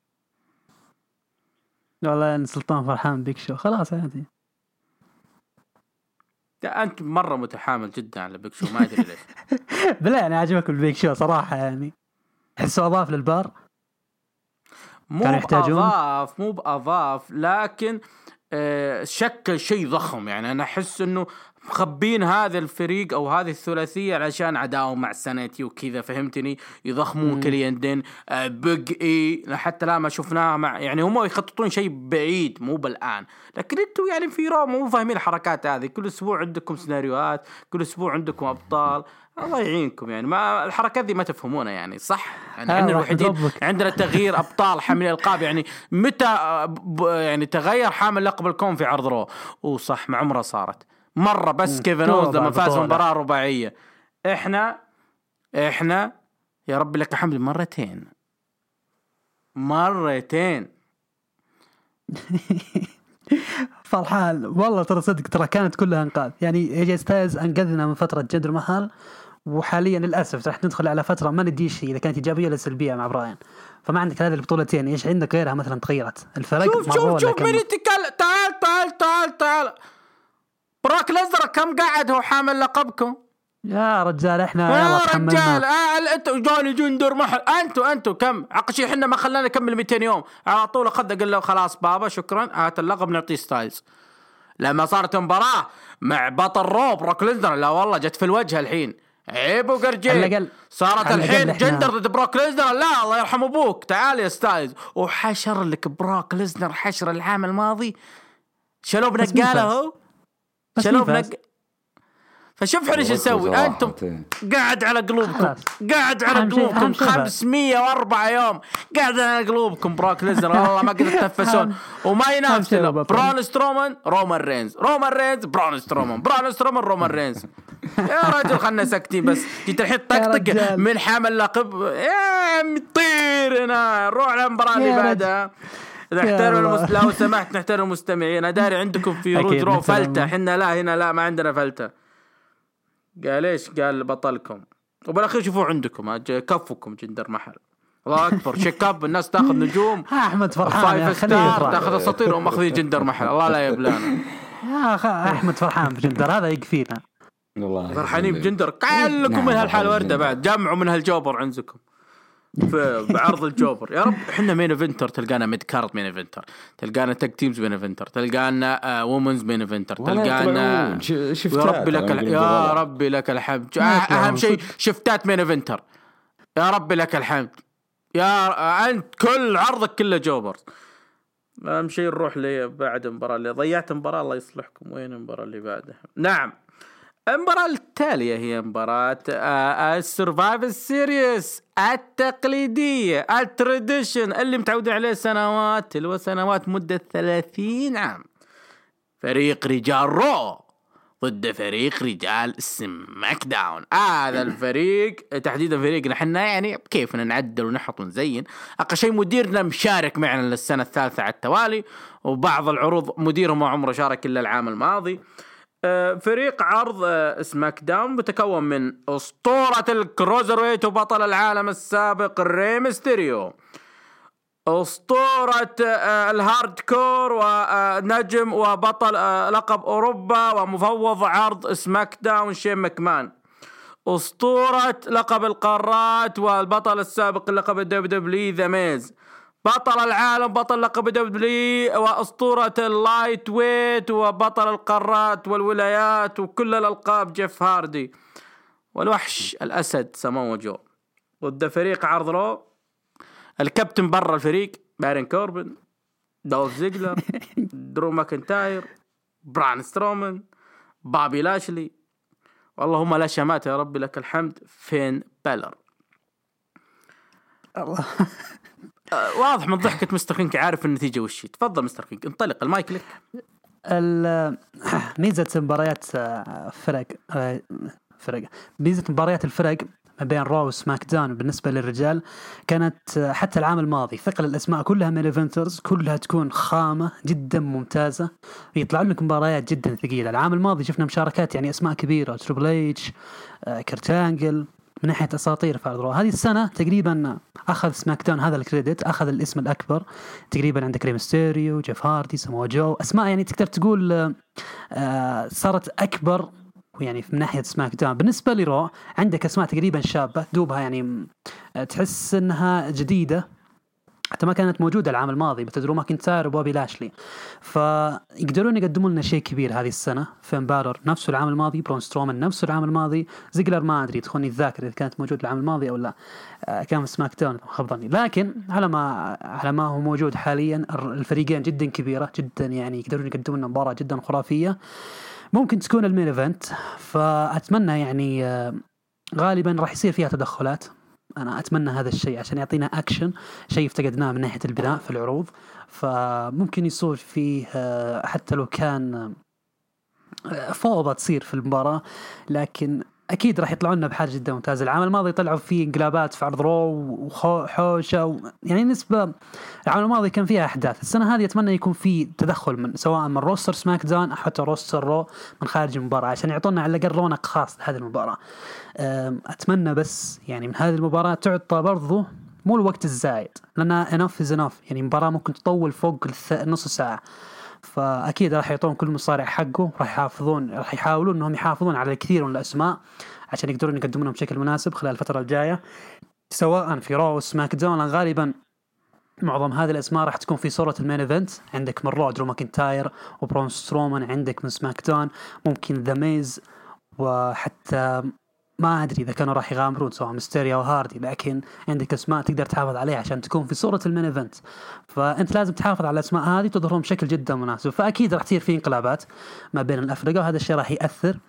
B: والله أن سلطان فرحان بيك شو خلاص عادي.
A: أنت مرة متحامل جدا على بيك شو ما أدري ليش.
B: بلا يعني عجبك البيك شو صراحة، يعني حسه أضاف للبار.
A: مو بأضاف مو بأضاف لكن آه شكل شيء ضخم. يعني أنا أحس إنه مخبين هذا الفريق أو هذه الثلاثية علشان عداهم مع سانتي وكذا، فهمتني؟ يضخمون كليندين آه بيج إي حتى لا ما شفناها مع، يعني هم يخططون شيء بعيد مو بالآن. لكن انتوا يعني في رو مو فاهمين الحركات هذه. كل أسبوع عندكم سيناريوهات، كل أسبوع عندكم أبطال، الله يعينكم. يعني ما الحركات دي ما تفهمونها يعني صح. يعني عندنا الوحيدين عندنا تغيير أبطال حامل القاب. يعني متى يعني تغير حامل لقب الكون في عرض رو؟ وصح مع عمره صارت مرة بس كيفن أوز لما فاز مباراة رباعية. إحنا إحنا يا رب لك الحمد مرتين مرتين.
B: فرحان والله ترى صدق، ترى كانت كلها انقاذ. يعني ايجي ستايلز انقذنا من فترة جندر محل، وحاليا للأسف راح ندخل على فترة ما نديش إذا كانت إيجابية ولا سلبية مع براين. فما عندك هذه البطولتين، إيش عندك غيرها مثلا تغيرت الفرق؟
A: شوف شوف شوف مين يتكلم. تعال تعال تعال تعال براك ليزنر كم قاعد هو حامل لقبكم
B: يا رجال؟ احنا
A: يا رجال آه انتوا جوني جندر محل، انتوا انتوا كم عقشي احنا ما خلانا نكمل مئتين يوم على طول. اخذ قال له خلاص بابا شكرا هات اللقب نعطيه ستايلز. لما صارت مباراة مع بطل رو براك ليزنر لا والله جت في الوجه الحين عيب وقرجين. صارت الحين جندر ضد براك ليزنر، لا الله يرحم ابوك تعال يا ستايلز. وحشر لك براك ليزنر حشر العام الماضي شلو بنقاله هو شلو بنق. فشوف ايش نسوي. انتم قاعد على قلوبكم قاعد على قلوبكم خمسمية وأربعة يوم قاعد على قلوبكم براك ليزنر والله ما قدرت تنفسون. وما ينافس الا برون سترومان رومان رينز رومان رينز برون سترومان برون سترومان رومان رينز. يا رجل خلنا ساكتين بس. جيت الحين طقطق من حامل لقب يا مطير هنا نروح على المباراة اللي بعدها. نحترم المس... لو سمحت نحترم المستمعين. أنا داري عندكم في رود رو فلتة، حنا لا هنا لا ما عندنا فلتة. قال إيش؟ قال بطلكم وبالأخير شوفوا عندكم كفكم جندر محل الله اكبر. شيكاب الناس تاخذ نجوم.
B: احمد فرحان يا خليه
A: تاخذ اساطير وماخذين جندر محل. الله لا يبلانا
B: يا اخي. احمد فرحان بجندر هذا يكفينا
C: والله
A: فرحانين بجندر. كلكم من هالحال ورده بعد جمعوا من هالجوبر عندكم في بعرض الجوبر. يا رب احنا مين ايفنتر تلقانا ميد كارد مين ايفنتر، تلقانا تاك تيمز مين ايفنتر، تلقانا وومنز مين ايفنتر، تلقانا يا ربي لك ال... يا ربي لك الحمد. اهم شيء شفتات مين ايفنتر. يا ربي لك الحمد. يا انت كل عرضك كله جوبر. اهم شيء نروح لي بعد المباراه اللي ضيعت مباراه. الله يصلحكم. وين المباراه اللي بعدها؟ نعم المباراة التالية هي مباراة السرفايفل سيريس التقليدية التراديشن اللي متعودين عليه سنوات تلو سنوات مدة ثلاثين عام. فريق رجال رو ضد فريق رجال سماك داون. هذا الفريق تحديدا فريقنا حنا يعني كيف نعدل ونحط ونزين. أقل شيء مديرنا مشارك معنا للسنة الثالثة على التوالي، وبعض العروض مديره ما عمره شارك إلا العام الماضي. فريق عرض سماك داون متكون من أسطورة الكروزرويت وبطل العالم السابق ري ميستيريو، أسطورة الهارد كور ونجم وبطل لقب أوروبا ومفوض عرض سماك داون شين ماكمان، أسطورة لقب القارات والبطل السابق لقب الدبليو دبليو ذا ميز، بطل العالم بطل لقب دبليو وأسطورة اللايت ويت وبطل القارات والولايات وكل الألقاب جيف هاردي، والوحش الأسد سامو جو. ضد فريق عرض رو الكابتن برا الفريق بارين كوربن، دولف زيجلر، درو ماكنتاير، بران سترومان، بابي لاشلي، واللهم لا شمات يا ربي لك الحمد فين بالر.
B: الله
A: واضح من ضحكة مستر كينج عارف النتيجة وشي. تفضل مستر كينج انطلق المايك لك.
B: ميزة مباريات فرق فرق ميزة مباريات الفرق ما بين رو وسماك داون بالنسبة للرجال كانت حتى العام الماضي ثقل الأسماء كلها من الايفنترز كلها تكون خامة جدا ممتازة، يطلع لك مباريات جدا ثقيلة. العام الماضي شفنا مشاركات يعني أسماء كبيرة، تريبل إتش، كرتانجل، من ناحية أساطير في رو. هذه السنة تقريبا أخذ سماك داون هذا الكريدت، أخذ الاسم الأكبر تقريبا. عندك ري ميستيريو، جيف هاردي، سامو جو، أسماء يعني تقدر تقول صارت أكبر يعني من ناحية سماك داون. بالنسبة لرو عندك أسماء تقريبا شابة دوبها يعني تحس أنها جديدة حتى ما كانت موجودة العام الماضي، بتدرو ماكنتاير وبوبي لاشلي، فيقدرون يقدمون لنا شيء كبير هذه السنة. فين بالر نفسه العام الماضي، برون سترومان نفسه العام الماضي، زيجلر ما أدري تخوني الذاكرة إذا كانت موجود العام الماضي أو لا، كان في سماك داون خبرني. لكن على ما على ما هو موجود حاليا الفريقين جدا كبيرة جدا يعني يقدرون يقدمون لنا مباراة جدا خرافية ممكن تكون المين ايفنت. فأتمنى يعني غالبا راح يصير فيها تدخلات، أنا أتمنى هذا الشيء عشان يعطينا أكشن، شيء افتقدناه من ناحية البناء في العروض. فممكن يصير فيه حتى لو كان فوضى تصير في المباراة، لكن أكيد راح يطلعون لنا بحاجة جدا ممتازة. العام الماضي طلعوا فيه انقلابات في عرض رو وحوشة و... يعني نسبة العام الماضي كان فيها أحداث. السنة هذه أتمنى يكون في تدخل من سواء من روستر سماك داون أو حتى روستر رو من خارج المباراة عشان يعطونا على الأقل رونق خاص لهذه المباراة. أتمنى بس يعني من هذه المباراة تعطى برضو مو الوقت الزايد، لأن enough is enough يعني مباراة ممكن تطول فوق نص ساعة. فأكيد راح يعطون كل مصارع حقه، راح يحافظون راح يحاولون أنهم يحافظون على الكثير من الأسماء عشان يقدرون يقدمونهم بشكل مناسب خلال الفترة الجاية سواء في رو وسماك داون. غالبا معظم هذه الأسماء راح تكون في صورة المين ايفنت. عندك من رو درو ماكنتاير وبرون سترومان، عندك من سماك داون ممكن ذا ميز، وحتى ما أدري إذا كانوا راح يغامرون سواء ميستيريو أو هاردي، لكن عندك أسماء تقدر تحافظ عليها عشان تكون في صورة المين ايفنت. فأنت لازم تحافظ على الأسماء هذه تظهرهم بشكل جدا مناسب. فأكيد راح تصير في انقلابات ما بين الأفرقة وهذا الشيء راح يأثر.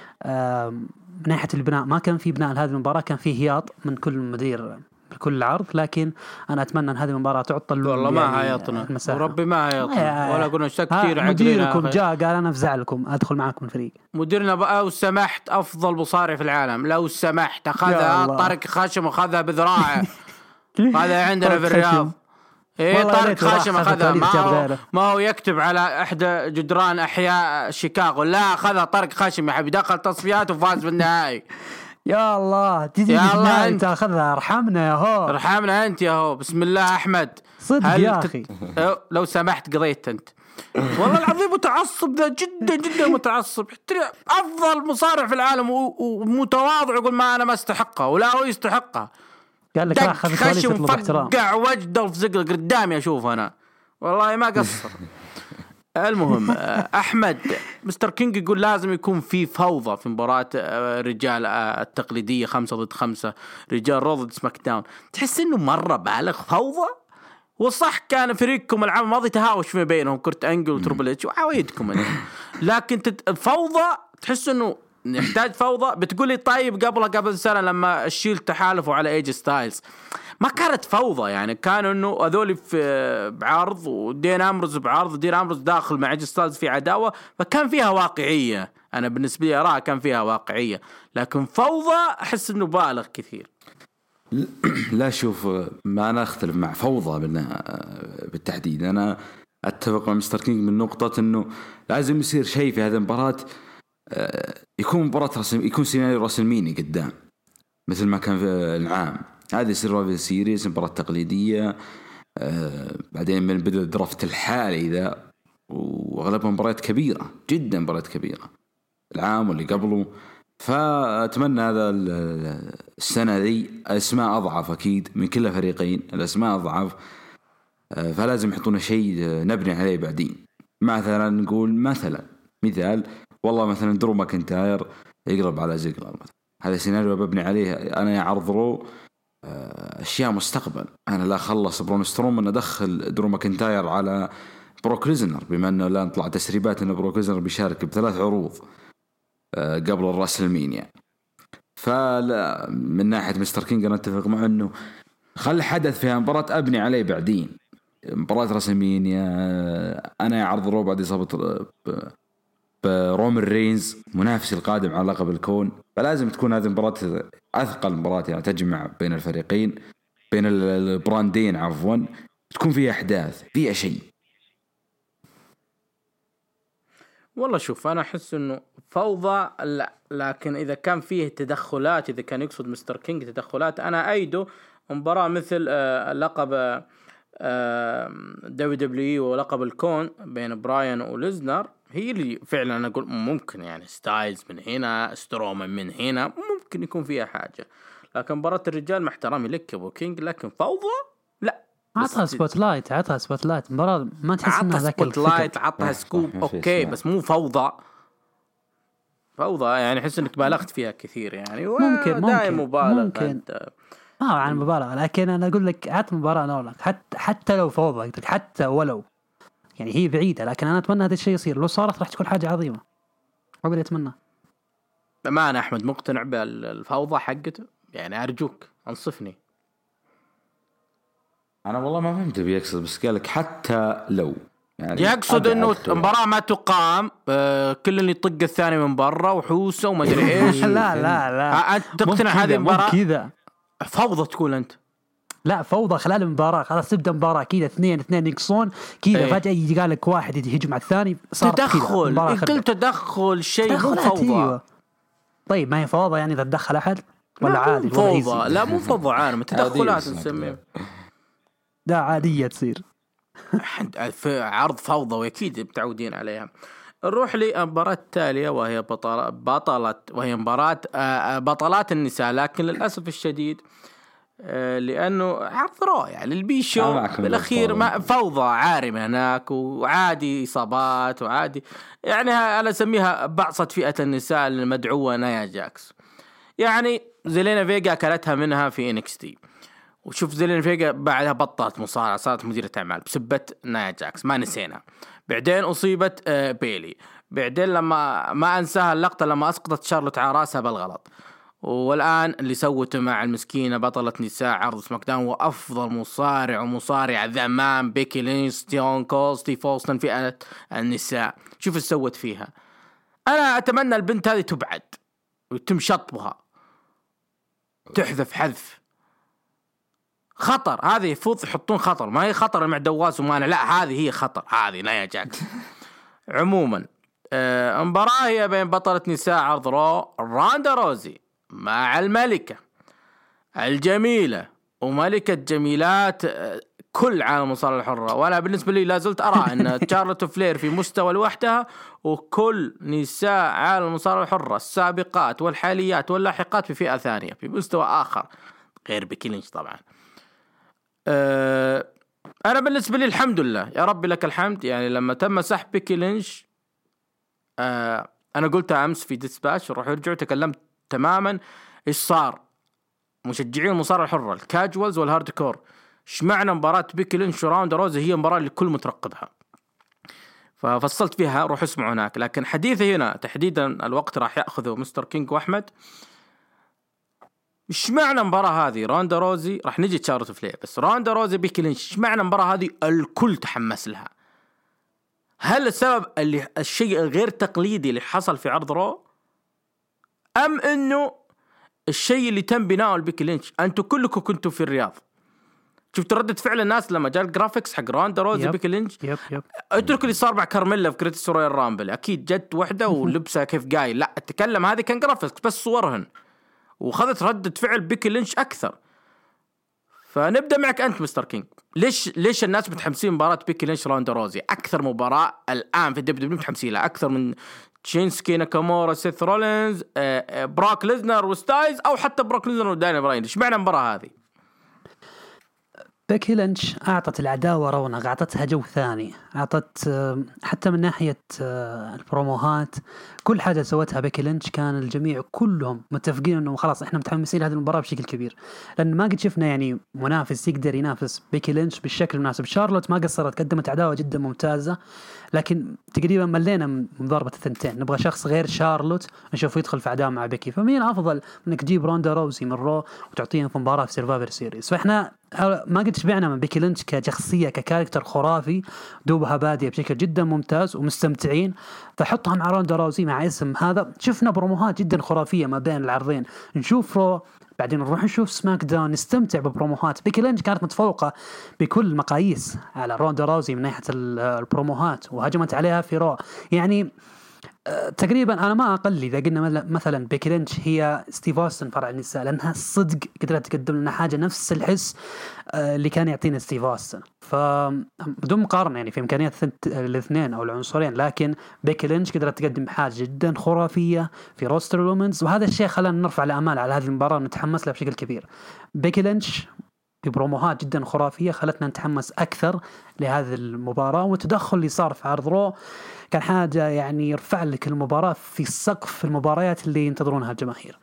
B: من ناحية البناء ما كان في بناء لهذه المباراة، كان في هياط من كل مدير بكل عرض، لكن أنا أتمنى أن هذه المباراة تعطى
A: والله ما
B: يعني
A: هياطنا وربي ما هياطنا ولا قلنا اشتاك كثير.
B: مديركم جاء قال أنا أفزع لكم أدخل معكم الفريق.
A: مديرنا بقى لو سمحت أفضل مصارع في العالم لو سمحت أخذها طارق خاشم وأخذها بذراعه هذا عندنا في الرياض. إيه طارق خاشم أخذها ما هو, ما هو يكتب على إحدى جدران أحياء شيكاغو، لا أخذها طارق خاشم يا حبيبي، دخل تصفيات وفاز بالنهائي.
B: يا الله تجي
A: يا
B: في
A: الله
B: النهاية
A: أنت.
B: تاخذها. ارحمنا يا هو.
A: ارحمنا انت يا هو. بسم الله احمد.
B: صدق
A: هل
B: يا
A: تت-
B: أخي.
A: أه، لو سمحت قضيت انت. والله العظيم متعصب ذا جدا جدا متعصب. حتى افضل مصارع في العالم و- ومتواضع يقول ما انا ما استحقها ولا هو يستحقها.
B: قال لك
A: دق
B: راح خذ كواليس
A: خشم
B: يطلب احترام.
A: فقع وجده في زقل قدامي اشوف انا والله ما قصر. المهم آه، احمد مستر كينج يقول لازم يكون في فوضى في مباراة آه، رجال آه، التقليدية خمسة ضد خمسة، رجال رو ضد سماك داون. تحس انه مرة بالغ فوضى. وصح كان فريقكم العام الماضي تهاوش ما بينهم كرت انجل وتربل اتش وعوايدكم انت. لكن تت... الفوضى تحس انه نحتاج فوضى. بتقولي طيب قبلها قبل سنة لما الشيل تحالفوا على ايج ستايلز ما كانت فوضى يعني، كانوا انه هذول في بعرض ودين امروز بعرض ودين امروز داخل مع ايج ستايلز في عداوة، فكان فيها واقعية. انا بالنسبة لي اراها كان فيها واقعية، لكن فوضى احس انه بالغ كثير.
C: لا شوف، ما أنا أختلف مع فوضى بالتحديد. أنا أتفق مع مستر كينج من نقطة أنه لازم يصير شيء في هذه المباراة، يكون مباراة رسم، يكون سيناريو رسلميني قدام مثل ما كان في العام. هذه يصير رافل سيريز مباراة تقليدية، بعدين من بدأ الدرافت الحالي ذا، وأغلبها مباريات كبيرة جدا، مباريات كبيرة العام واللي قبله. فأتمنى هذا السنة دي أسماء أضعف أكيد من كل فريقين، الأسماء أضعف، فلازم يحطون شيء نبني عليه بعدين. مثلا نقول مثلا مثال والله مثلا درو ماكنتاير يقرب على زيجلر، هذا سيناريو ببني عليه أنا يا عرض رو أشياء مستقبل. أنا لا خلص برون سترومان أدخل درو ماكنتاير على بروك ليزنر، بما أنه لا نطلع تسريبات أن بروك ليزنر بيشارك بثلاث عروض قبل الراسلمينيا. فلا من ناحية مستر كينج أنا أتفق معه أنه خل حدث فيها مباراة أبني عليه بعدين. مباراة راسلمينيا أنا يعرض رو بعد إصابة برومن رينز منافس القادم على لقب الكون، فلازم تكون هذه المباراة أثقل مباراة يعني تجمع بين الفريقين بين البراندين عفوا، تكون فيها أحداث فيها شيء.
A: والله شوف أنا أحس إنه فوضى لا، لكن إذا كان فيه تدخلات، إذا كان يقصد مستر كينج تدخلات، أنا أيده مباراة مثل آه لقب دبليو دبليو ولقب الكون بين براين وليزنر، هي اللي فعلا أنا أقول ممكن يعني ستايلز من هنا، سترومان من هنا، ممكن يكون فيها حاجة. لكن مباراة الرجال مع احترامي لك أبو كينج، لكن فوضى لا.
B: عطها سبوت لايت، عطها سبوت لايت مباراة ما تحس انها ذاك
A: سبوت لايت، عطها سكوب اوكي، بس مو فوضى. فوضى يعني احس انك بالغت فيها كثير يعني،
B: ممكن
A: دائما مبالغ
B: ممكن
A: انت.
B: ما هو عن مبالغة، لكن انا اقول لك عط مباراة نورلك حتى حتى لو فوضى، حتى ولو يعني هي بعيدة، لكن انا اتمنى هذا الشيء يصير. لو صارت راح تكون حاجة عظيمة. اقول اتمنى.
A: ما انا احمد مقتنع بالفوضى حقته يعني، ارجوك انصفني.
C: أنا والله ما فهمت بيقصد، بس قالك حتى لو
A: يعني يقصد انه مباراة ما تقام، آه كل اللي يطق الثاني من برا وحوسه وما ادري ايش.
B: لا لا لا
A: انت تقتنع هذه المباراة
B: كذا
A: فوضى تقول انت؟
B: لا فوضى خلال المباراة، خلاص تبدأ مباراة كذا اثنين اثنين يقصون كذا،
A: ايه.
B: فجأة يجي قال لك واحد يهجم على الثاني، صار
A: تدخل. قلت تدخل شيء مو فوضى.
B: أيوة. طيب ما هي فوضى يعني اذا تدخل احد ولا عادي؟
A: فوضى لا مو فوضى عارم، تدخلات نسميها.
B: لا عادية تصير.
A: في عرض فوضى واكيد متعودين عليها. نروح للمباراة التالية وهي بطلة بطلة وهي مباراة بطلات النساء، لكن للأسف الشديد لأنه عرض رائع للبيشو بالأخير ما فوضى عارمة هناك، وعادي إصابات وعادي يعني أنا أسميها بعصة فئة النساء المدعوة نايا جاكس. يعني زيلينا فيجا أكلتها منها في إن إكس تي، وشوف زيلين فيجا بعدها بطلت مصارعة، صارت مديرة أعمال بسبة نايا جاكس، ما نسينا. بعدين أصيبت بيلي، بعدين لما ما أنساها اللقطة لما أسقطت شارلوت على راسها بالغلط، والآن اللي سوته مع المسكينة بطلة نساء عرض سماك داون وأفضل مصارع ومصارع ذمام بيكي لينش، ستيون كول، ستيف أوستن فئة النساء. شوف ايش سوت فيها. أنا أتمنى البنت هذه تبعد ويتم شطبها، تحذف حذف خطر. هذه يفوض يحطون خطر، ما هي خطر مع دواس ومانع، لا هذه هي خطر، هذه نايا جاكس. عموما آه مباراة هي بين بطلة نساء عرض رو راندا روزي مع الملكة الجميلة وملكة جميلات كل عالم المصارعة الحرة. وأنا بالنسبة لي لا زلت أرى أن شارلوت فلير في مستوى لوحدها، وكل نساء عالم المصارعة الحرة السابقات والحاليات واللاحقات في فئة ثانية في مستوى آخر غير بيكي لينش طبعا. أه أنا بالنسبة لي الحمد لله يا ربي لك الحمد، يعني لما تم سحب بيكي لينش أه أنا قلت أمس في ديسباتش روح يرجع تكلمت تماما إيش صار مشجعين المصارعة الحرة الكاجوالز والهارد كور، إيش معنى مباراة بيكي لينش وراوندا روزي هي مباراة اللي الكل مترقبها، ففصلت فيها روح اسمعوا هناك. لكن حديثي هنا تحديدا الوقت راح يأخذه مستر كينج وأحمد. إيش معنى مباراة هذه روندا روزي، راح نجي تشارلوت فلير، بس روندا روزي بيكي لينش إيش معنى مباراة هذه الكل تحمس لها؟ هل السبب اللي الشيء الغير تقليدي اللي حصل في عرض رو، أم إنه الشيء اللي تم بناءه البيكي لينش؟ أنتوا كلكم كنتوا في الرياض، شفت ردة فعل الناس لما جاء الجرافيكس حق روندا روزي بيكي لينش.
B: يب يب
A: اترك اللي صار مع كارميلا في كريتيس رويال رامبل، أكيد جت وحدة ولبسها كيف قايل، لا اتكلم هذه كان جرافيكس بس صورهن، وخذت ردة فعل بيكي لينش أكثر. فنبدأ معك أنت مستر كينج، ليش ليش الناس متحمسين مباراة بيكي لينش روندا روزي أكثر مباراة الآن في الدبليو دبليو متحمسين لها أكثر من شينسكي ناكامورا سيث رولينز براك ليزنر وستايز أو حتى براك ليزنر وداني براين؟ إيش معنى المباراة هذه؟
B: بيكي لينش أعطت العداوة رونق، أعطتها جو ثاني، أعطت حتى من ناحية البروموهات كل حاجة سوتها بيكي لينش كان الجميع كلهم متفقين إنه خلاص إحنا متحمسين لهذه المباراة بشكل كبير، لأن ما قد شفنا يعني منافس يقدر ينافس بيكي لينش بالشكل المناسب. شارلوت ما قصرت، قدمت عداوة جدا ممتازة، لكن تقريبا ملينا من ضربة الثنتين، نبغى شخص غير شارلوت نشوف يدخل في عداوة مع بيكي. فمين أفضل إنك تجيب روندا روزي من رو وتعطيها في مباراة في سيرفايفر سيريز؟ فإحنا ما قد شبعنا من بيكي لينش كشخصية ككاركتر خرافي، دوبها بادية بشكل جدا ممتاز ومستمتعين، فحطها مع روندا روزي مع اسم هذا. شفنا بروموهات جدا خرافية ما بين العرضين، نشوف رو بعدين نروح نشوف سماك داون، نستمتع ببروموهات. بيكي لينش كانت متفوقة بكل المقاييس على روندا روزي من ناحية البروموهات، وهجمت عليها في رو. يعني تقريبا أنا ما أقل إذا قلنا مثلا بيكي لينش هي ستيف أوستن فرع النساء، لأنها صدق قدرت تقدم لنا حاجة نفس الحس اللي كان يعطينا ستيف أوستن. فبدون مقارنة يعني في إمكانيات الاثنين أو العنصرين، لكن بيكي لينش قدرت تقدم حاجة جدا خرافية في روستر الومنز، وهذا الشيء خلانا نرفع الأمال على هذه المباراة ونتحمس لها بشكل كبير. بيكي لينش ببروموهات جدا خرافية خلتنا نتحمس أكثر لهذه المباراة، والتدخل اللي صار في عرض رو كان حاجة يعني يرفع لك المباراة في سقف المباريات اللي ينتظرونها الجماهير.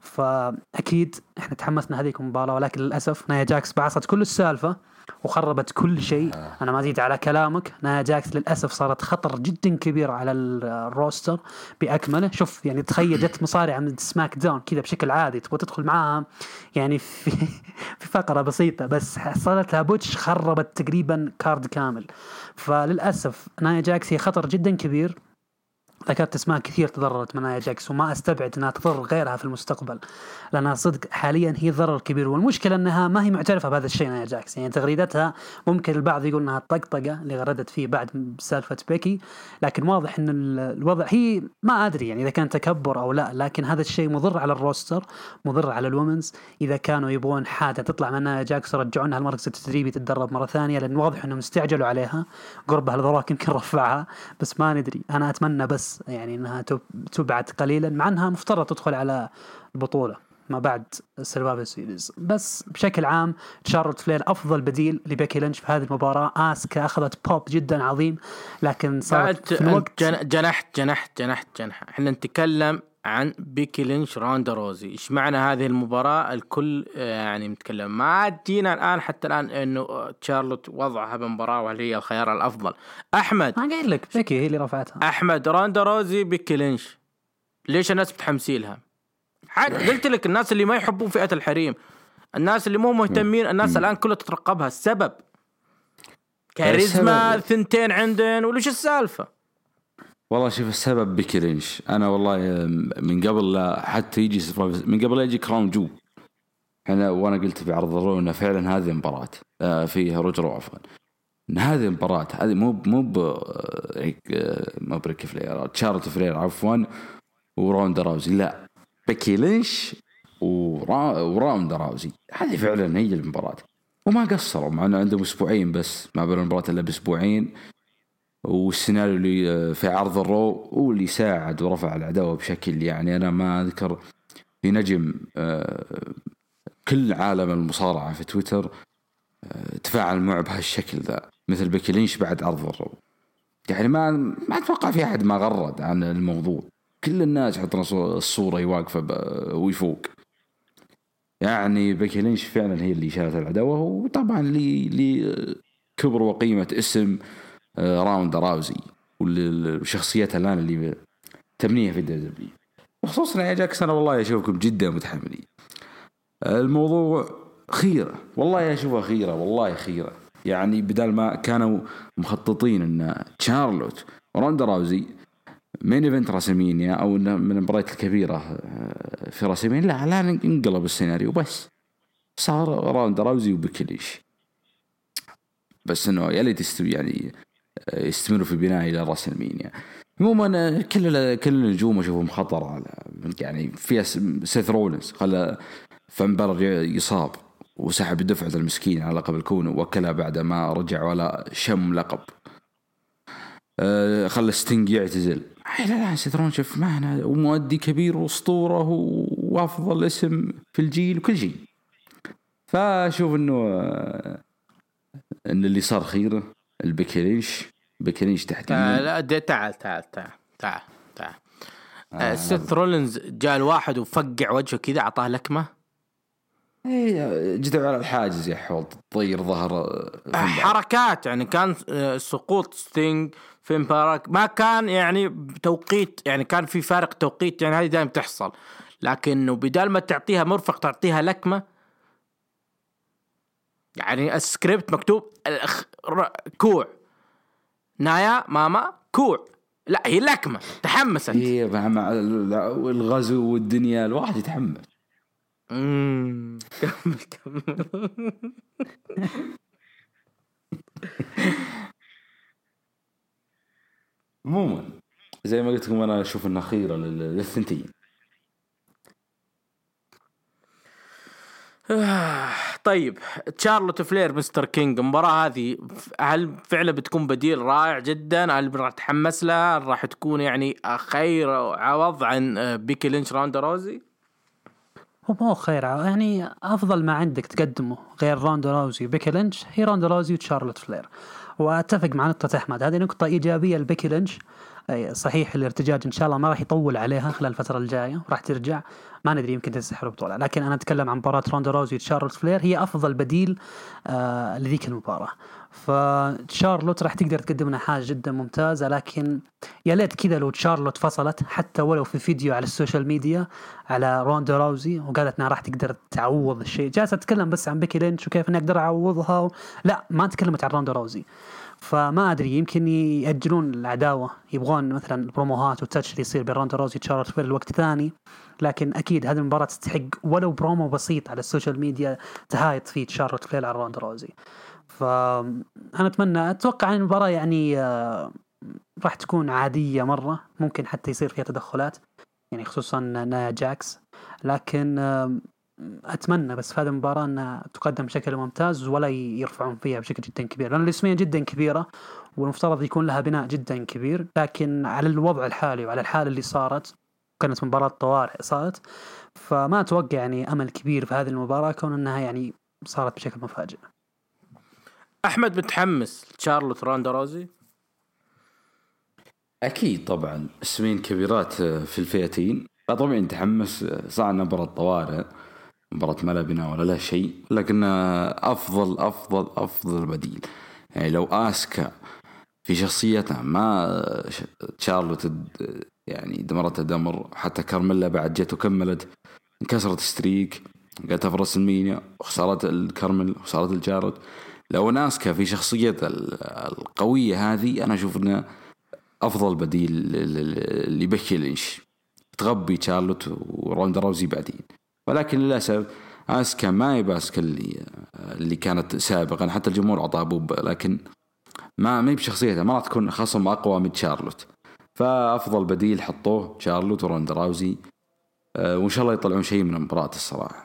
B: فأكيد إحنا تحمسنا هذه المباراة، ولكن للأسف نايا جاكس بعصت كل السالفة وخربت كل شيء. أنا ما زيد على كلامك، نايا جاكس للأسف صارت خطر جدا كبير على الروستر بأكمله. شوف يعني تخيل جت مصارعة من سماك داون كذا بشكل عادي تبغى تدخل معاها يعني في في فقرة بسيطة، بس حصلت لها بوتش خربت تقريبا كارد كامل. فللأسف نايا جاكس هي خطر جدا كبير، ذكرت اسماء كثير تضررت من نايا جاكس، وما استبعد انها تضر غيرها في المستقبل، لانها صدق حاليا هي ضرر كبير. والمشكله انها ما هي معترفه بهذا الشيء نايا جاكس، يعني تغريدتها ممكن البعض يقول انها الطقطقه اللي غردت فيه بعد سالفه بيكي، لكن واضح ان الوضع هي ما ادري يعني اذا كان تكبر او لا، لكن هذا الشيء مضر على الروستر، مضر على الومنز. اذا كانوا يبغون حاجه تطلع من نايا جاكس رجعونها المركز التدريبي تتدرب مره ثانيه، لان واضح انهم استعجلوا عليها، قربها الذراك يمكن رفعها، بس ما ندري. انا اتمنى بس يعني انها تبعد قليلا، مع انها مفترض تدخل على البطوله ما بعد سيرفايفر سيريز. بس بشكل عام شارلوت فلير افضل بديل لبيكي لينش في هذه المباراه. اسكا اخذت بوب جدا عظيم، لكن صارت في الوقت
A: جنحت جنحت جنحت جنح احنا نتكلم عن بيكي لينش روندا روزي. ايش معنى هذه المباراة؟ الكل يعني متكلم، ما جينا الآن حتى الآن انه شارلوت وضعها بمباراة وهل هي الخيار الافضل. احمد
B: ما قايل لك بيكي هي اللي رفعتها.
A: احمد روندا روزي بيكي لينش ليش الناس بتحمسيلها؟ قلت لك الناس اللي ما يحبون فئة الحريم، الناس اللي مو مهتمين، الناس الآن كلها تترقبها. السبب كاريزما ثنتين عندن وليش السالفة؟
C: والله شوف السبب بيكي لينش. أنا والله من قبل لا حتى يجي من قبل لا يجي كراون جو أنا وأنا قلت في عرض الرونا فعلا هذه مباراة فيها رجل عفوا هذه مباراة هذه مو مو ما بريك فلير شارلوت فلير عفوا وروندا راوزي، لا بيكي لينش ورا وراندا راوزي، هذه فعلا هي المباراة. وما قصروا مع انه عندهم اسبوعين بس ما بين المباراة الا باسبوعين، والسيناريو اللي في عرض الرو واللي ساعد ورفع العداوة بشكل يعني أنا ما أذكر في نجم كل عالم المصارعة في تويتر تفاعل معه بهالشكل ذا مثل بيكي لينش بعد عرض الرو. يعني ما ما أتوقع في أحد ما غرد عن الموضوع، كل الناس يحطون الصورة واقفة ويفوق. يعني بيكي لينش فعلا هي اللي شالت العداوة، وطبعا اللي اللي كبر وقيمة اسم راندا راوزي والشخصيات الآن اللي تبنيها في الدبليو، وخصوصا يا جاكس أنا والله أشوفكم جدا متحملين. الموضوع خيرة والله، أشوفها خيرة والله خيرة. يعني بدل ما كانوا مخططين أن شارلوت وراندا راوزي مين إيفنت راسلمانيا أو من المباريات الكبيرة في راسلمانيا، لا لا انقلب السيناريو بس صار راندا راوزي وبيكي لينش. بس إنه يلي تستوي يعني يستمروا في بناء إلى راسلمانيا. عموما كل كل النجوم أشوفهم خطر على يعني فيها سيث رولينز، خلى فان بالر يصاب وسحب دفعة المسكين على لقب الكون وكلها بعد ما رجع ولا شم لقب. أه خلى ستينج يعتزل. لا لا سيث رولينز شوف معنا ومؤدي كبير واسطورة وافضل اسم في الجيل وكل شيء. فاشوف انه ان اللي صار خيره البيكي لينش بيكي لينش تحديدا.
A: لا تعال تعال تعال تعال تعال آه سيث رولينز جاء الواحد وفقع وجهه كذا عطاه لكمة.
C: ايه جدوا على الحاجز يا حوض طير ظهر
A: حركات يعني كان سقوط ستينج في مباراة ما كان يعني بتوقيت، يعني كان في فارق توقيت، يعني هذه دائما تحصل. لكنه بدال ما تعطيها مرفق تعطيها لكمة. يعني السكريبت مكتوب كوع نايا ماما كوع، لا هي لكمة تحمست.
C: هي مع الغزو والدنيا الواحد يتحمس.
A: امم كمل كمل.
C: عموما زي ما قلت لكم انا اشوف انها خيره للثنتين.
A: طيب شارلوت فلير مستر كينج، المباراة هذه هل فعلا بتكون بديل رائع جدا؟ هل راح تحمس لها؟ راح تكون يعني خير عوض عن بيكي لينش راندا راوزي؟
B: هو مو خير يعني أفضل ما عندك تقدمه غير راندا راوزي وبيكي لينش هي راندا راوزي وشارلوت فلير. وأتفق مع نقطة أحمد، هذه نقطة إيجابية لبيكي لينش. صحيح الارتجاج إن شاء الله ما راح يطول عليها خلال الفترة الجاية، راح ترجع ما ندري يمكن تستحر بطولة، لكن أنا أتكلم عن مباراة راندا راوزي وشارلوت فلير هي أفضل بديل آه لذيك المباراة. فشارلوت راح تقدر تقدم لنا حاجة جدا ممتازة، لكن يا ليت كذا لو شارلوت فصلت حتى ولو في فيديو على السوشيال ميديا على راندا راوزي وقالت انها راح تقدر تعوض الشيء. جالسة تتكلم بس عن بيكي لينش وكيف انها اقدر اعوضها و... لا ما تكلمت عن راندا راوزي. فما ادري يمكن يأجلون العداوة، يبغون مثلا البروموهات والتاتش اللي يصير بين راندا راوزي وشارلوت فلير الوقت ثاني، لكن اكيد هذه المباراة تستحق ولو برومو بسيط على السوشيال ميديا تهايط فيه شارلوت فلير على راندا راوزي. فأنا أتمنى أتوقع أن المباراة يعني راح تكون عادية مرة، ممكن حتى يصير فيها تدخلات يعني خصوصا نايا جاكس، لكن أتمنى بس في هذه المباراة أن تقدم بشكل ممتاز ولا يرفعون فيها بشكل جدا كبير، لأن الاسمية جدا كبيرة والمفترض يكون لها بناء جدا كبير، لكن على الوضع الحالي وعلى الحالة اللي صارت كانت مباراة طوارئ صارت، فما أتوقع يعني أمل كبير في هذه المباراة كون أنها يعني صارت بشكل مفاجئ.
A: أحمد متحمس شارلوت راندا راوزي؟
C: أكيد طبعا اسمين كبيرات في الفئتين، طبعا نتحمس. صار مباراة طوارئ، مباراة ما لا بناء ولا لا شيء، لكن أفضل أفضل أفضل بديل. يعني لو آسكا في شخصيتها ما شارلوت يعني دمرت دمر، حتى كارميلا بعد جت وكملت انكسرت ستريك قالتها في راس المينيا وخسارات الكارميل وخسارات الجارد. لو ناسكا في شخصية القوية هذه أنا أشوف أنه أفضل بديل لبيكي لينش تغبي شارلوت وراندا راوزي بعدين. ولكن للأسف آسكا ما هي باسكا اللي اللي كانت سابقا، حتى الجمهور عطاها بوب، لكن ما ما هي بشخصيتها، ما راح تكون خصم أقوى من شارلوت. فأفضل بديل حطوه شارلوت وراندا راوزي وإن شاء الله يطلعون شيء من المباراة الصراحة.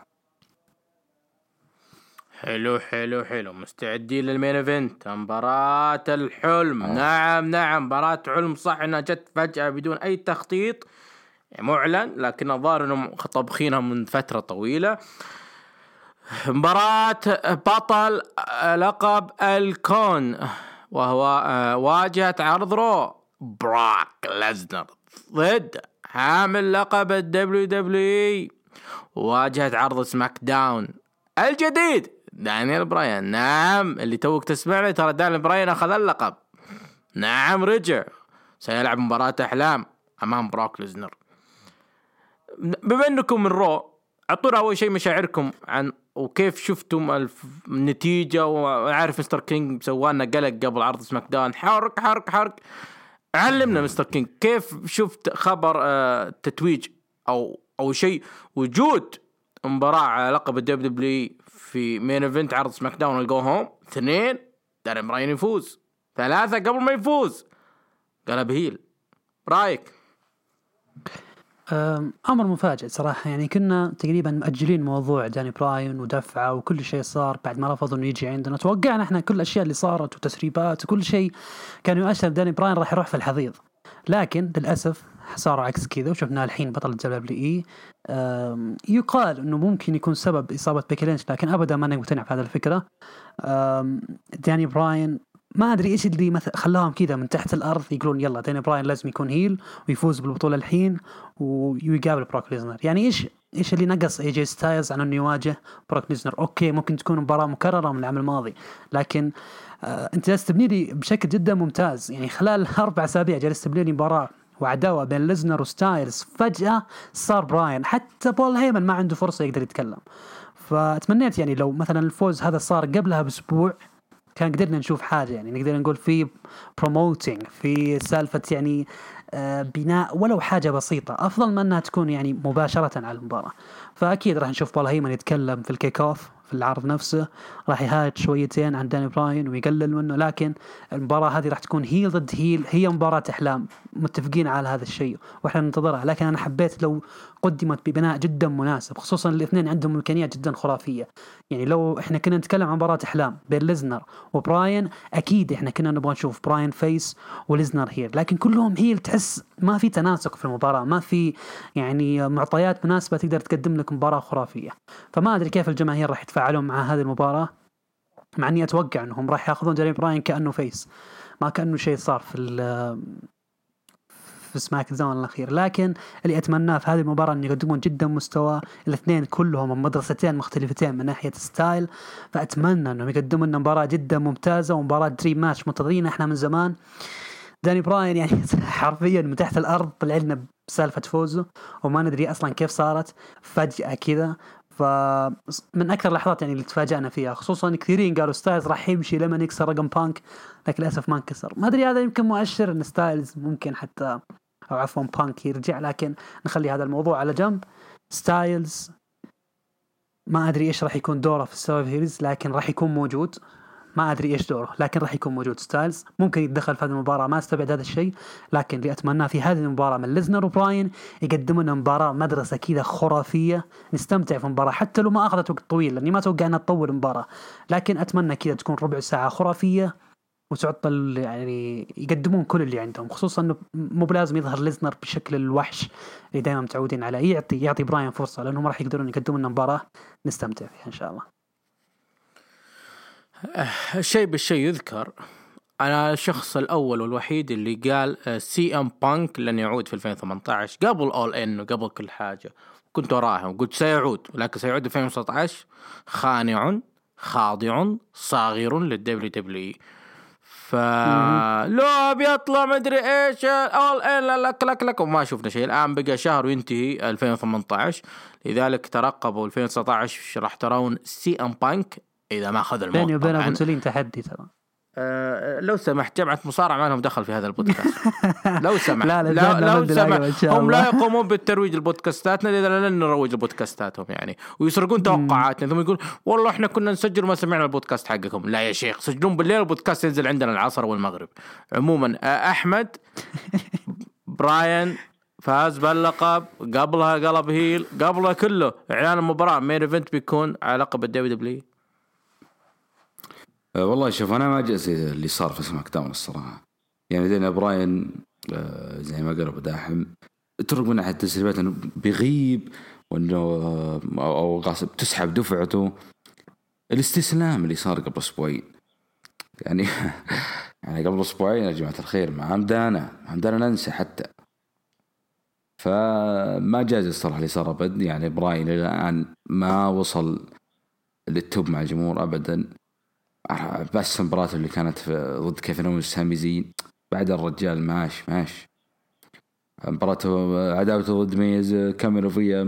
A: حلو حلو حلو. مستعدين للمين ايفنت، مباراة الحلم. آه. نعم نعم مباراة حلم، صح انها جت فجأة بدون اي تخطيط معلن، لكن الظاهر انهم طبخينها من فترة طويلة. مباراة بطل لقب الكون، وهو واجهة عرض رو براك ليزنر ضد حامل لقب الدبليو دبليو اي واجهة عرض سماك داون الجديد دانيال براين. نعم اللي توك تسمع لي، ترى دانيال براين أخذ اللقب. نعم رجع، سيلعب مباراة أحلام أمام براك ليزنر. بما أنكم من رو، أعطونا أول شيء مشاعركم عن وكيف شفتم النتيجة. وعارف مستر كينج سوانا قلق قبل عرض سماك داون، حرق حرق حرق. علمنا مستر كينج كيف شفت خبر آه تتويج أو أو شيء وجود مباراة على لقب الدبليو دبليو في مين ايفنت عرض سماك داون الجو هوم. اثنين، دانيال براين يفوز. ثلاثة، قبل ما يفوز قلب هيل. رايك؟
B: أمر مفاجئ صراحة، يعني كنا تقريبا مأجلين موضوع داني براين ودفعه وكل شيء صار بعد ما رفضوا إنه يجي عندنا. توقعنا إحنا كل الأشياء اللي صارت وتسريبات وكل شيء كان يؤشر داني براين راح يروح في الحضيض، لكن للأسف صار عكس كذا وشفناه الحين بطل الدبليو دبليو اي. يقال انه ممكن يكون سبب اصابه بيكي لينش، لكن ابدا ما انا مقتنع بهذه الفكره. داني براين ما ادري ايش اللي مثلا خلاهم كذا من تحت الارض يقولون يلا داني براين لازم يكون هيل ويفوز بالبطوله الحين ويقابل بروك ليزنر. يعني ايش ايش اللي نقص اي جي ستايلز عن انه يواجه بروك ليزنر؟ اوكي ممكن تكون مباراه مكرره من العام الماضي، لكن آه انت جالس تبني لي بشكل جدا ممتاز. يعني خلال اربع اسابيع جالس تبني لي مباراه وعداوة بين ليزنر وستايلز، فجأة صار براين. حتى بول هيمن ما عنده فرصة يقدر يتكلم. فتمنيت يعني لو مثلا الفوز هذا صار قبلها بأسبوع كان قدرنا نشوف حاجة، يعني نقدر نقول في بروموتينج، في سالفة يعني آه بناء ولو حاجة بسيطة، أفضل ما أنها تكون يعني مباشرة على المباراة. فأكيد راح نشوف بول هيمن يتكلم في الكيك أوف في العرض نفسه، راح يهاجم شويتين عن داني براين ويقلل منه، لكن المباراة هذه راح تكون هيل ضد هيل، هي مباراة أحلام، متفقين على هذا الشيء وإحنا ننتظرها. لكن أنا حبيت لو قدمت ببناء جدا مناسب، خصوصا الاثنين عندهم إمكانيات جدا خرافية. يعني لو إحنا كنا نتكلم عن مباراة أحلام بين ليزنر وبراين، أكيد إحنا كنا نبغى نشوف براين فيس وليزنر هيل، لكن كلهم هيل، تحس ما في تناسق في المباراة، ما في يعني معطيات مناسبة تقدر تقدم لك مباراة خرافية. فما أدري كيف الجماهير راح يتفاعلون مع هذه المباراة، مع أني أتوقع أنهم راح يأخذون داني براين كأنه فيس، ما كأنه شيء صار في في سماك داون الأخير. لكن اللي أتمناه في هذه المباراة أن يقدمون جدا مستوى، الاثنين كلهم من مدرستين مختلفتين من ناحية ستايل، فأتمنى أنهم يقدمون لنا مباراة جدا ممتازة ومباراة دريم ماتش منتظرين إحنا من زمان. داني براين يعني حرفيا من تحت الأرض طلع لنا بسالفة فوزه وما ندري أصلا كيف صارت فجأة كذا. فمن أكثر اللحظات يعني اللي تفاجأنا فيها، خصوصا كثيرين قالوا ستايلز راح يمشي لما يكسر رقم بانك، لكن للأسف ما انكسر. ما أدري هذا يمكن مؤشر أن ستايلز ممكن حتى أو عفوا بانك يرجع، لكن نخلي هذا الموضوع على جنب. ستايلز ما أدري إيش راح يكون دوره في السيرفر هيرز، لكن راح يكون موجود. ما أدري إيش دوره لكن راح يكون موجود. ستايلز ممكن يتدخل في هذه المباراة، ما استبعد هذا الشيء، لكن اللي أتمناه في هذه المباراة من ليزنر وبراين يقدمون لنا مباراة مدرسة كذا خرافية، نستمتع في المباراة حتى لو ما أخذت وقت طويل، لأني ما أتوقع أنها تطول المباراة، لكن أتمنى كذا تكون ربع ساعة خرافية وتعطل، يعني يقدمون كل اللي عندهم، خصوصا إنه مو بلازم يظهر ليزنر بشكل الوحش اللي دائما متعودين عليه، يعطي يعطي براين فرصة، لأنهم راح يقدرون يقدمون لنا مباراة نستمتع فيها إن شاء الله.
A: الشيء بالشيء يذكر، أنا الشخص الأول والوحيد اللي قال سي أم بانك لن يعود في ألفين وثمانية عشر قبل أول إن وقبل كل حاجة، كنت وراهم وقلت سيعود، ولكن سيعود في ألفين وتسعة عشر خانع خاضع صاغر للدبليو دبليو. فلو بيطلع مدري إيش أول إن لك لك لك وما شفنا شيء. الآن بقى شهر وينتهي ألفين وثمانية عشر، لذلك ترقبوا ألفين وتسعة عشر راح ترون سي أم بانك إذا ما أخذ الموت.
B: بيني وبين أبو سليم تحدي ترى.
A: أه لو سمحت، جمعة مصارعة ما لهم دخل في هذا البودكاست. لو سمحت
B: لا لا
A: لو, لو سمحت هم لا يقومون بالترويج البودكاستاتنا، إذا لن نروج البودكاستاتهم يعني، ويسرقون توقعاتنا ثم يقول والله إحنا كنا نسجل وما سمعنا البودكاست حقكم. لا يا شيخ، سجلون بالليل، البودكاست ينزل عندنا العصر والمغرب. عموما أحمد براين فاز باللقب، قبلها قلب هيل، قبلها كله اعلان المباراه مين ايفنت بيكون على لقب الدبليو دبليو.
C: أه والله شوف انا ما جاء زي اللي صار في سماك داون الصراحه. يعني دينا براين أه زي ما قالوا بداحم ترك من ناحيه التسريبات انه بيغيب وانه او غاصب تسحب دفعته. الاستسلام اللي صار قبل اسبوعين يعني يعني قبل اسبوعين يا جماعه الخير ما عمدانا ما عمدانا ننسى حتى. فما جاز الصراحه اللي صار ابد. يعني براين الى الان ما وصل للتوب مع الجمهور ابدا. بس مباراته اللي كانت ضد كيفن أوينز سامي زين بعد الرجال ماش ماش. مباراته عداوته ضد ميز كاميرو فيا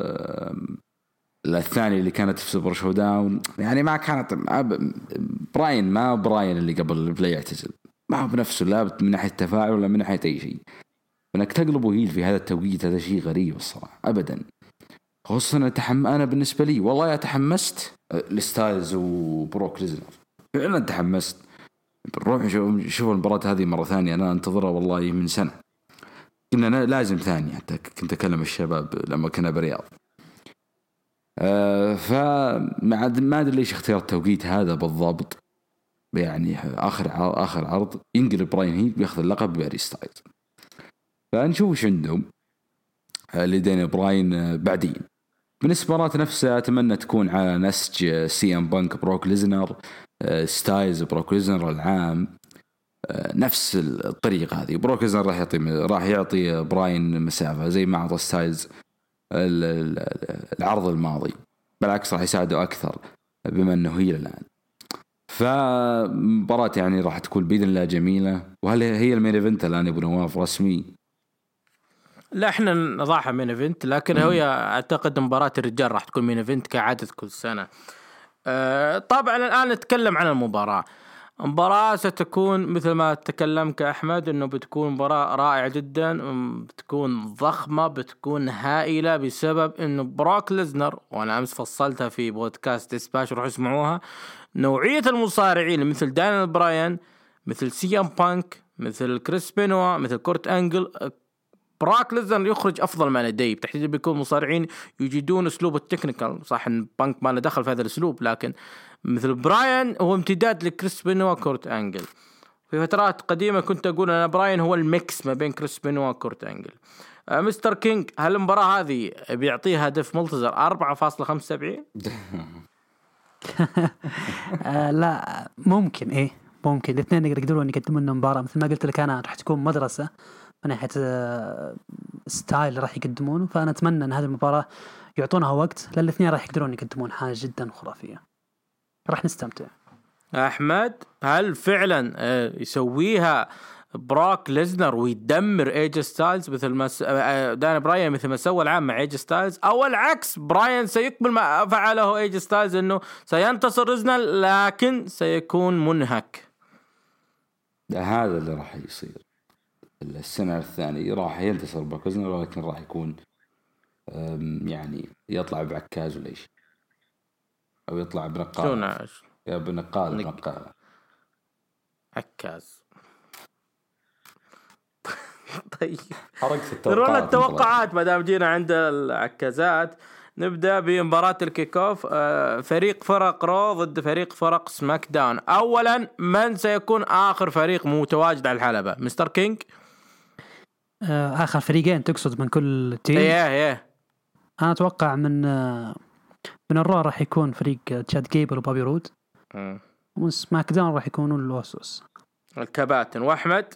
C: الثاني اللي كانت في سوبر شو داون. يعني ما كانت براين ما براين اللي قبل البلاي يعتزل ما هو بنفسه لا من ناحية التفاعل ولا من ناحية أي شيء. فإنك تقلبه هيل في هذا التوقيت هذا شيء غريب الصراحة أبدا. خصوصا أتحم أنا بالنسبة لي والله تحمست لستايلز وبروك ليزنر فعلا تحمست. نروح نشوف شوف المباراة هذه مرة ثانية. أنا أنتظرها والله من سنة. كنا لازم ثاني حتى كنت أكلم الشباب لما كنا برياض. أه فما ما أدري ليش اختيار التوقيت هذا بالضبط. يعني آخر آخر عرض ينقلب براين هيل بياخذ اللقب باري ستايلز. فنشوف وش عندهم لدينا براين بعدين. بالنسبة للمباراة نفسها أتمنى تكون على نسج سي ام بانك بروك ليزنر ستايلز بروك ليزنر العام نفس الطريقة هذه. بروك ليزنر راح يعطي راح يعطي براين مسافة زي ما أعطى ستايلز العرض الماضي. بالعكس راح يساعده أكثر بما أنه هي الآن. فمباراة يعني راح تكون بإذن الله جميلة. وهل هي المين ايفنت الآن يا أبو نواف رسمي؟
A: لا احنا نضعها مين ايفنت لكن هي اعتقد مباراة الرجال راح تكون مين ايفنت كعادة كل سنة. أه طبعا الان نتكلم عن المباراة. مباراة ستكون مثل ما تكلم كأحمد انه بتكون مباراة رائعة جدا بتكون ضخمة بتكون هائلة بسبب انه بروك ليزنر وانا امس فصلتها في بودكاست ديسباش روحوا اسمعوها. نوعية المصارعين مثل دانيال براين مثل سي ام بانك مثل كريس بينوا مثل كورت انجل براك ليزنر يخرج افضل ما لديه. بتحديدا بيكون مصارعين يجدون اسلوب التكنيكال صح ان بانك ما له دخل في هذا الاسلوب لكن مثل براين هو امتداد لكريس بينوا وكورت انجل. في فترات قديمة كنت اقول انا براين هو الميكس ما بين كريس بينوا وكورت انجل. آه مستر كينج هل المباراة هذه بيعطيها هدف ملتزر أربعة فاصلة خمسة وسبعين؟
B: آه لا ممكن ايه ممكن الاثنين يقدرون يقدمون لنا مباراة مثل ما قلت لك انا راح تكون مدرسة من ناحية ستايل راح يقدمونه. فأنا أتمنى أن هذه المباراة يعطونها وقت للاثنين راح يقدرون يقدمون حاجة جدا خرافية راح نستمتع.
A: أحمد هل فعلا يسويها براك ليزنر ويدمر ايج ستايلز مثل ما دان براين مثل ما سوى العام مع ايج ستايلز او العكس براين سيكمل ما فعله ايج ستايلز انه سينتصر ليزنر لكن سيكون منهك؟
C: هذا اللي راح يصير السنة الثانية راح ينتصر بروك ليزنر ولكن راح يكون يعني يطلع بعكاز ولا شيء أو يطلع بنقال يا بنقال نك... بنقال
A: عكاز. طيب
C: حركة التوقعات
A: نروح للتوقعات ما دام جينا عند العكازات. نبدأ بمباراة الكيك اوف فريق فرق رو ضد فريق فرق سماك داون. أولا من سيكون آخر فريق متواجد على الحلبة مستر كينج؟
B: آخر فريقين تقصد من كل تيم؟
A: ايه ايه
B: أنا أتوقع من من الرو راح يكون فريق تشاد جيبل وبابي رود
A: م.
B: ومن سماك داون راح يكونون اللوسوس
A: الكباتن. وأحمد؟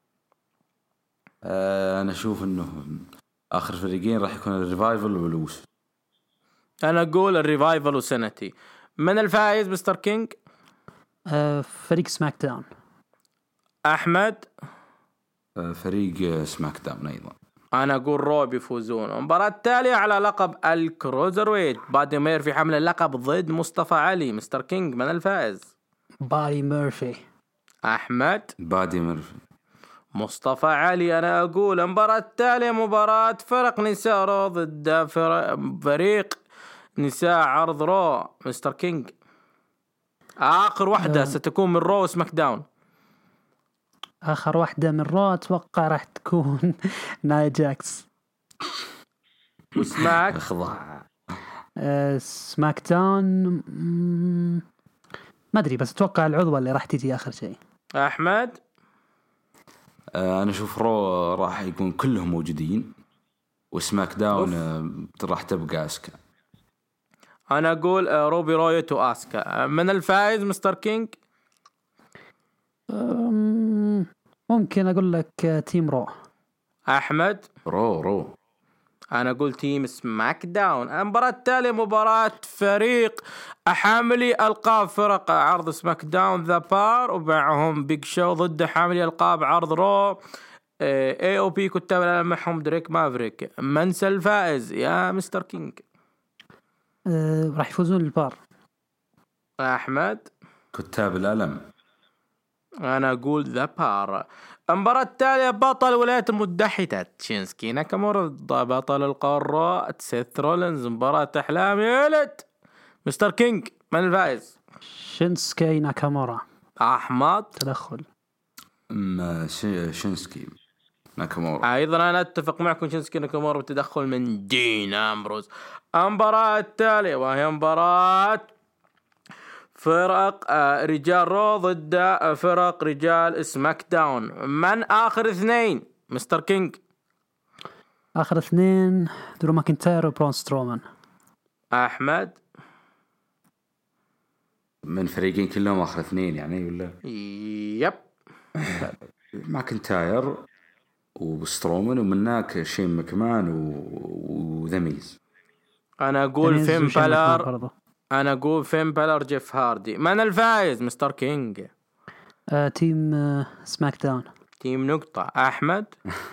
C: أه أنا أشوف إنه آخر فريقين راح يكون الريفايفل والوس.
A: أنا أقول الريفايفل وسنتي. من الفائز مستر كينج؟
B: أه فريق سماك داون.
A: أحمد؟
C: أه فريق سماك داون أيضا.
A: أنا أقول رو بيفوزون. المباراة التالية على لقب الكروزر ويت بادي مير في حمل اللقب ضد مصطفى علي. مستر كينج من الفائز؟
B: بادي ميرفي.
A: أحمد؟
C: بادي ميرفي.
A: مصطفى علي. أنا أقول المباراة التالية مباراة فرق نساء رو ضد فريق نساء عرض رو. مستر كينج آخر واحدة أه. ستكون من رو سماك داون.
B: آخر واحدة من رو أتوقع راح تكون نايا جاكس.
A: وسماك
C: اخضع.
B: آه، سماك داون مم، ما أدري، بس أتوقع العضوة اللي راح تيجي آخر شيء.
A: أحمد.
C: آه، انا اشوف رو راح يكون كلهم موجودين، وسماك داون آه، راح تبقى اسكا.
A: أنا أقول آه، روبي رايت وآسكا. من الفائز مستر كينج؟
B: أم، ممكن أقول لك آه، تيم رو.
A: أحمد.
C: رو رو
A: أنا أقول تيم سماك داون. المباراة التالية مباراة فريق حاملي ألقاب فرق عرض سماك داون ذا بار، ومعهم بيج شو ضد حاملي ألقاب عرض رو اي او بي. كتاب العالم معهم دريك مافريك. من الفائز يا مستر كينج؟
B: أه، راح يفوزون البار.
A: أحمد.
C: كتاب الألم.
A: أنا أقول ذا بار. المباراة التالية بطل الولايات المتحدة شينسكي ناكامورا ضد بطل القارة سيث رولينز. مباراة أحلام يا ولد. مستر كينج من الفائز؟
B: شينسكي ناكامورا.
A: أحمد.
B: تدخل.
C: أم، شي- شينسكي ناكامورا.
A: أيضا أنا أتفق معكم، شينسكي ناكامورا بتدخل من دين أمبروز. المباراة التالية وهي مباراة فرق آه، رجال رو ضد آه، فرق رجال سماك داون. من آخر اثنين مستر كينج؟
B: آخر اثنين درو ماكنتاير وبرون سترومان.
A: أحمد.
C: من فريقين كلهم آخر اثنين يعني ولا؟
A: يب.
C: ماكنتاير وسترومان، ومناك شين مكمان وذميز.
A: أنا أقول
B: تميز
A: فين
B: وشين ماكمان
A: بالر.
B: برضو.
A: أنا أقول فين بالر جيف هاردي. من الفائز مستر كينج؟
B: آه، تيم آه، سماك داون.
A: تيم نقطة. أحمد.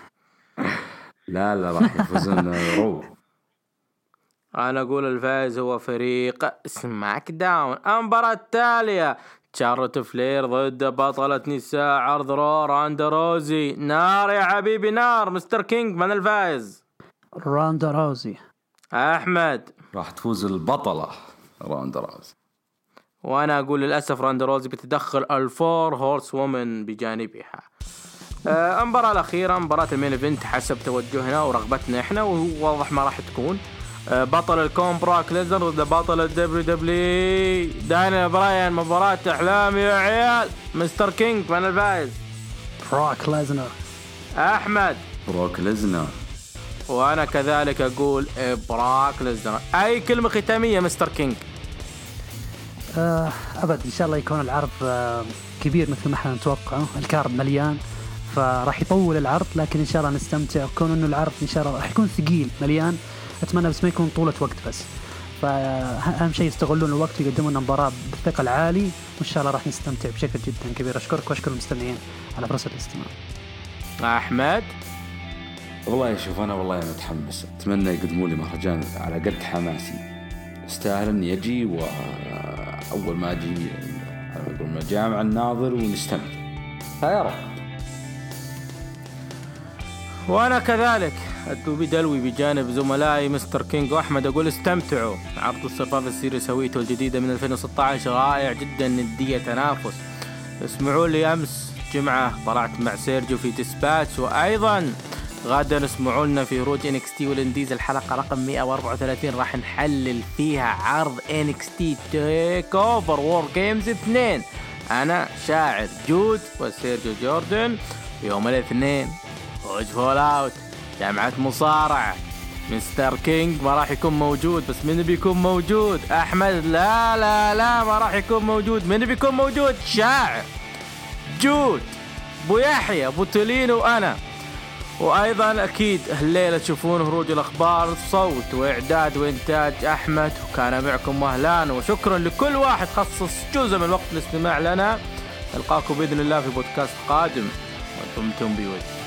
C: لا لا راح يفوزون رو.
A: أنا أقول الفائز هو فريق سماك داون. المباراة التالية شارلوت فلير ضد بطلة نساء عرض رو راندا روزي. نار يا حبيبي نار. مستر كينج من الفائز؟
B: راندا روزي.
A: أحمد.
C: راح تفوز البطلة راندا روزي.
A: وأنا أقول للأسف راندا روزي بتدخل الفور هورس وومن بجانبها. آه، المباراة الأخيرة مباراة المين ايفنت حسب توجهنا ورغبتنا إحنا، وواضح ما راح تكون. آه، بطل الكون براك ليزنر ضد بطل الدبليو دبليو دانيال براين. مباراة أحلام يا عيال. مستر كينج من الفائز؟
B: براك ليزنر.
A: أحمد.
C: بروك ليزنر.
A: وأنا كذلك أقول آه، براك ليزنر. أي كلمة ختامية مستر كينج؟
B: آه، أبد إن شاء الله يكون العرض آه، كبير مثل ما احنا نتوقع. الكارد مليان فراح يطول العرض، لكن إن شاء الله نستمتع. وكون إنه العرض إن شاء الله راح يكون ثقيل مليان، أتمنى بس ما يكون طولة وقت بس. فأهم شيء يستغلون الوقت ويقدمون لنا مباراة بالثقل عالي، وإن شاء الله راح نستمتع بشكل جدا كبير. أشكرك وأشكر المستمعين على فرصة الاستماع.
A: أحمد.
C: والله شوف أنا والله متحمس، أتمنى يقدموا لي مهرجان على قد حماسي. استاهل إني يجي، وأول ما أجي أقول ما جامع الناظر ونستمتع. يا رب.
A: وأنا كذلك أدوبي دلوي بجانب زملائي مستر كينج وأحمد أقول استمتعوا. عرض السرفايفر سيريس هويته الجديدة من ألفين وستة عشر رائع جدا، ندية تنافس. اسمعوا لي أمس جمعة طلعت مع سيرجيو في ديسباتش، وأيضا غدا اسمعوا لنا في هروج إن إكس تي والانديز الحلقة رقم مئة وأربعة وثلاثين، راح نحلل فيها عرض إن إكس تي تيك أوفر وور جيمز اثنين. أنا شاعر جود وسيرجيو جوردن. يوم الاثنين هروج فول أوت جامعة مصارعة. مستر كينج ما راح يكون موجود، بس من بيكون موجود؟ أحمد. لا لا لا ما راح يكون موجود. من بيكون موجود؟ شاعر جود، أبو يحيى، أبو تولين، وأنا. وأيضا أكيد الليلة تشوفون هروج الأخبار صوت وإعداد وإنتاج أحمد. وكان معكم مهلان، وشكرا لكل واحد خصص جزء من وقت الاستماع لنا. نلقاكم بإذن الله في بودكاست قادم، ودمتم بود.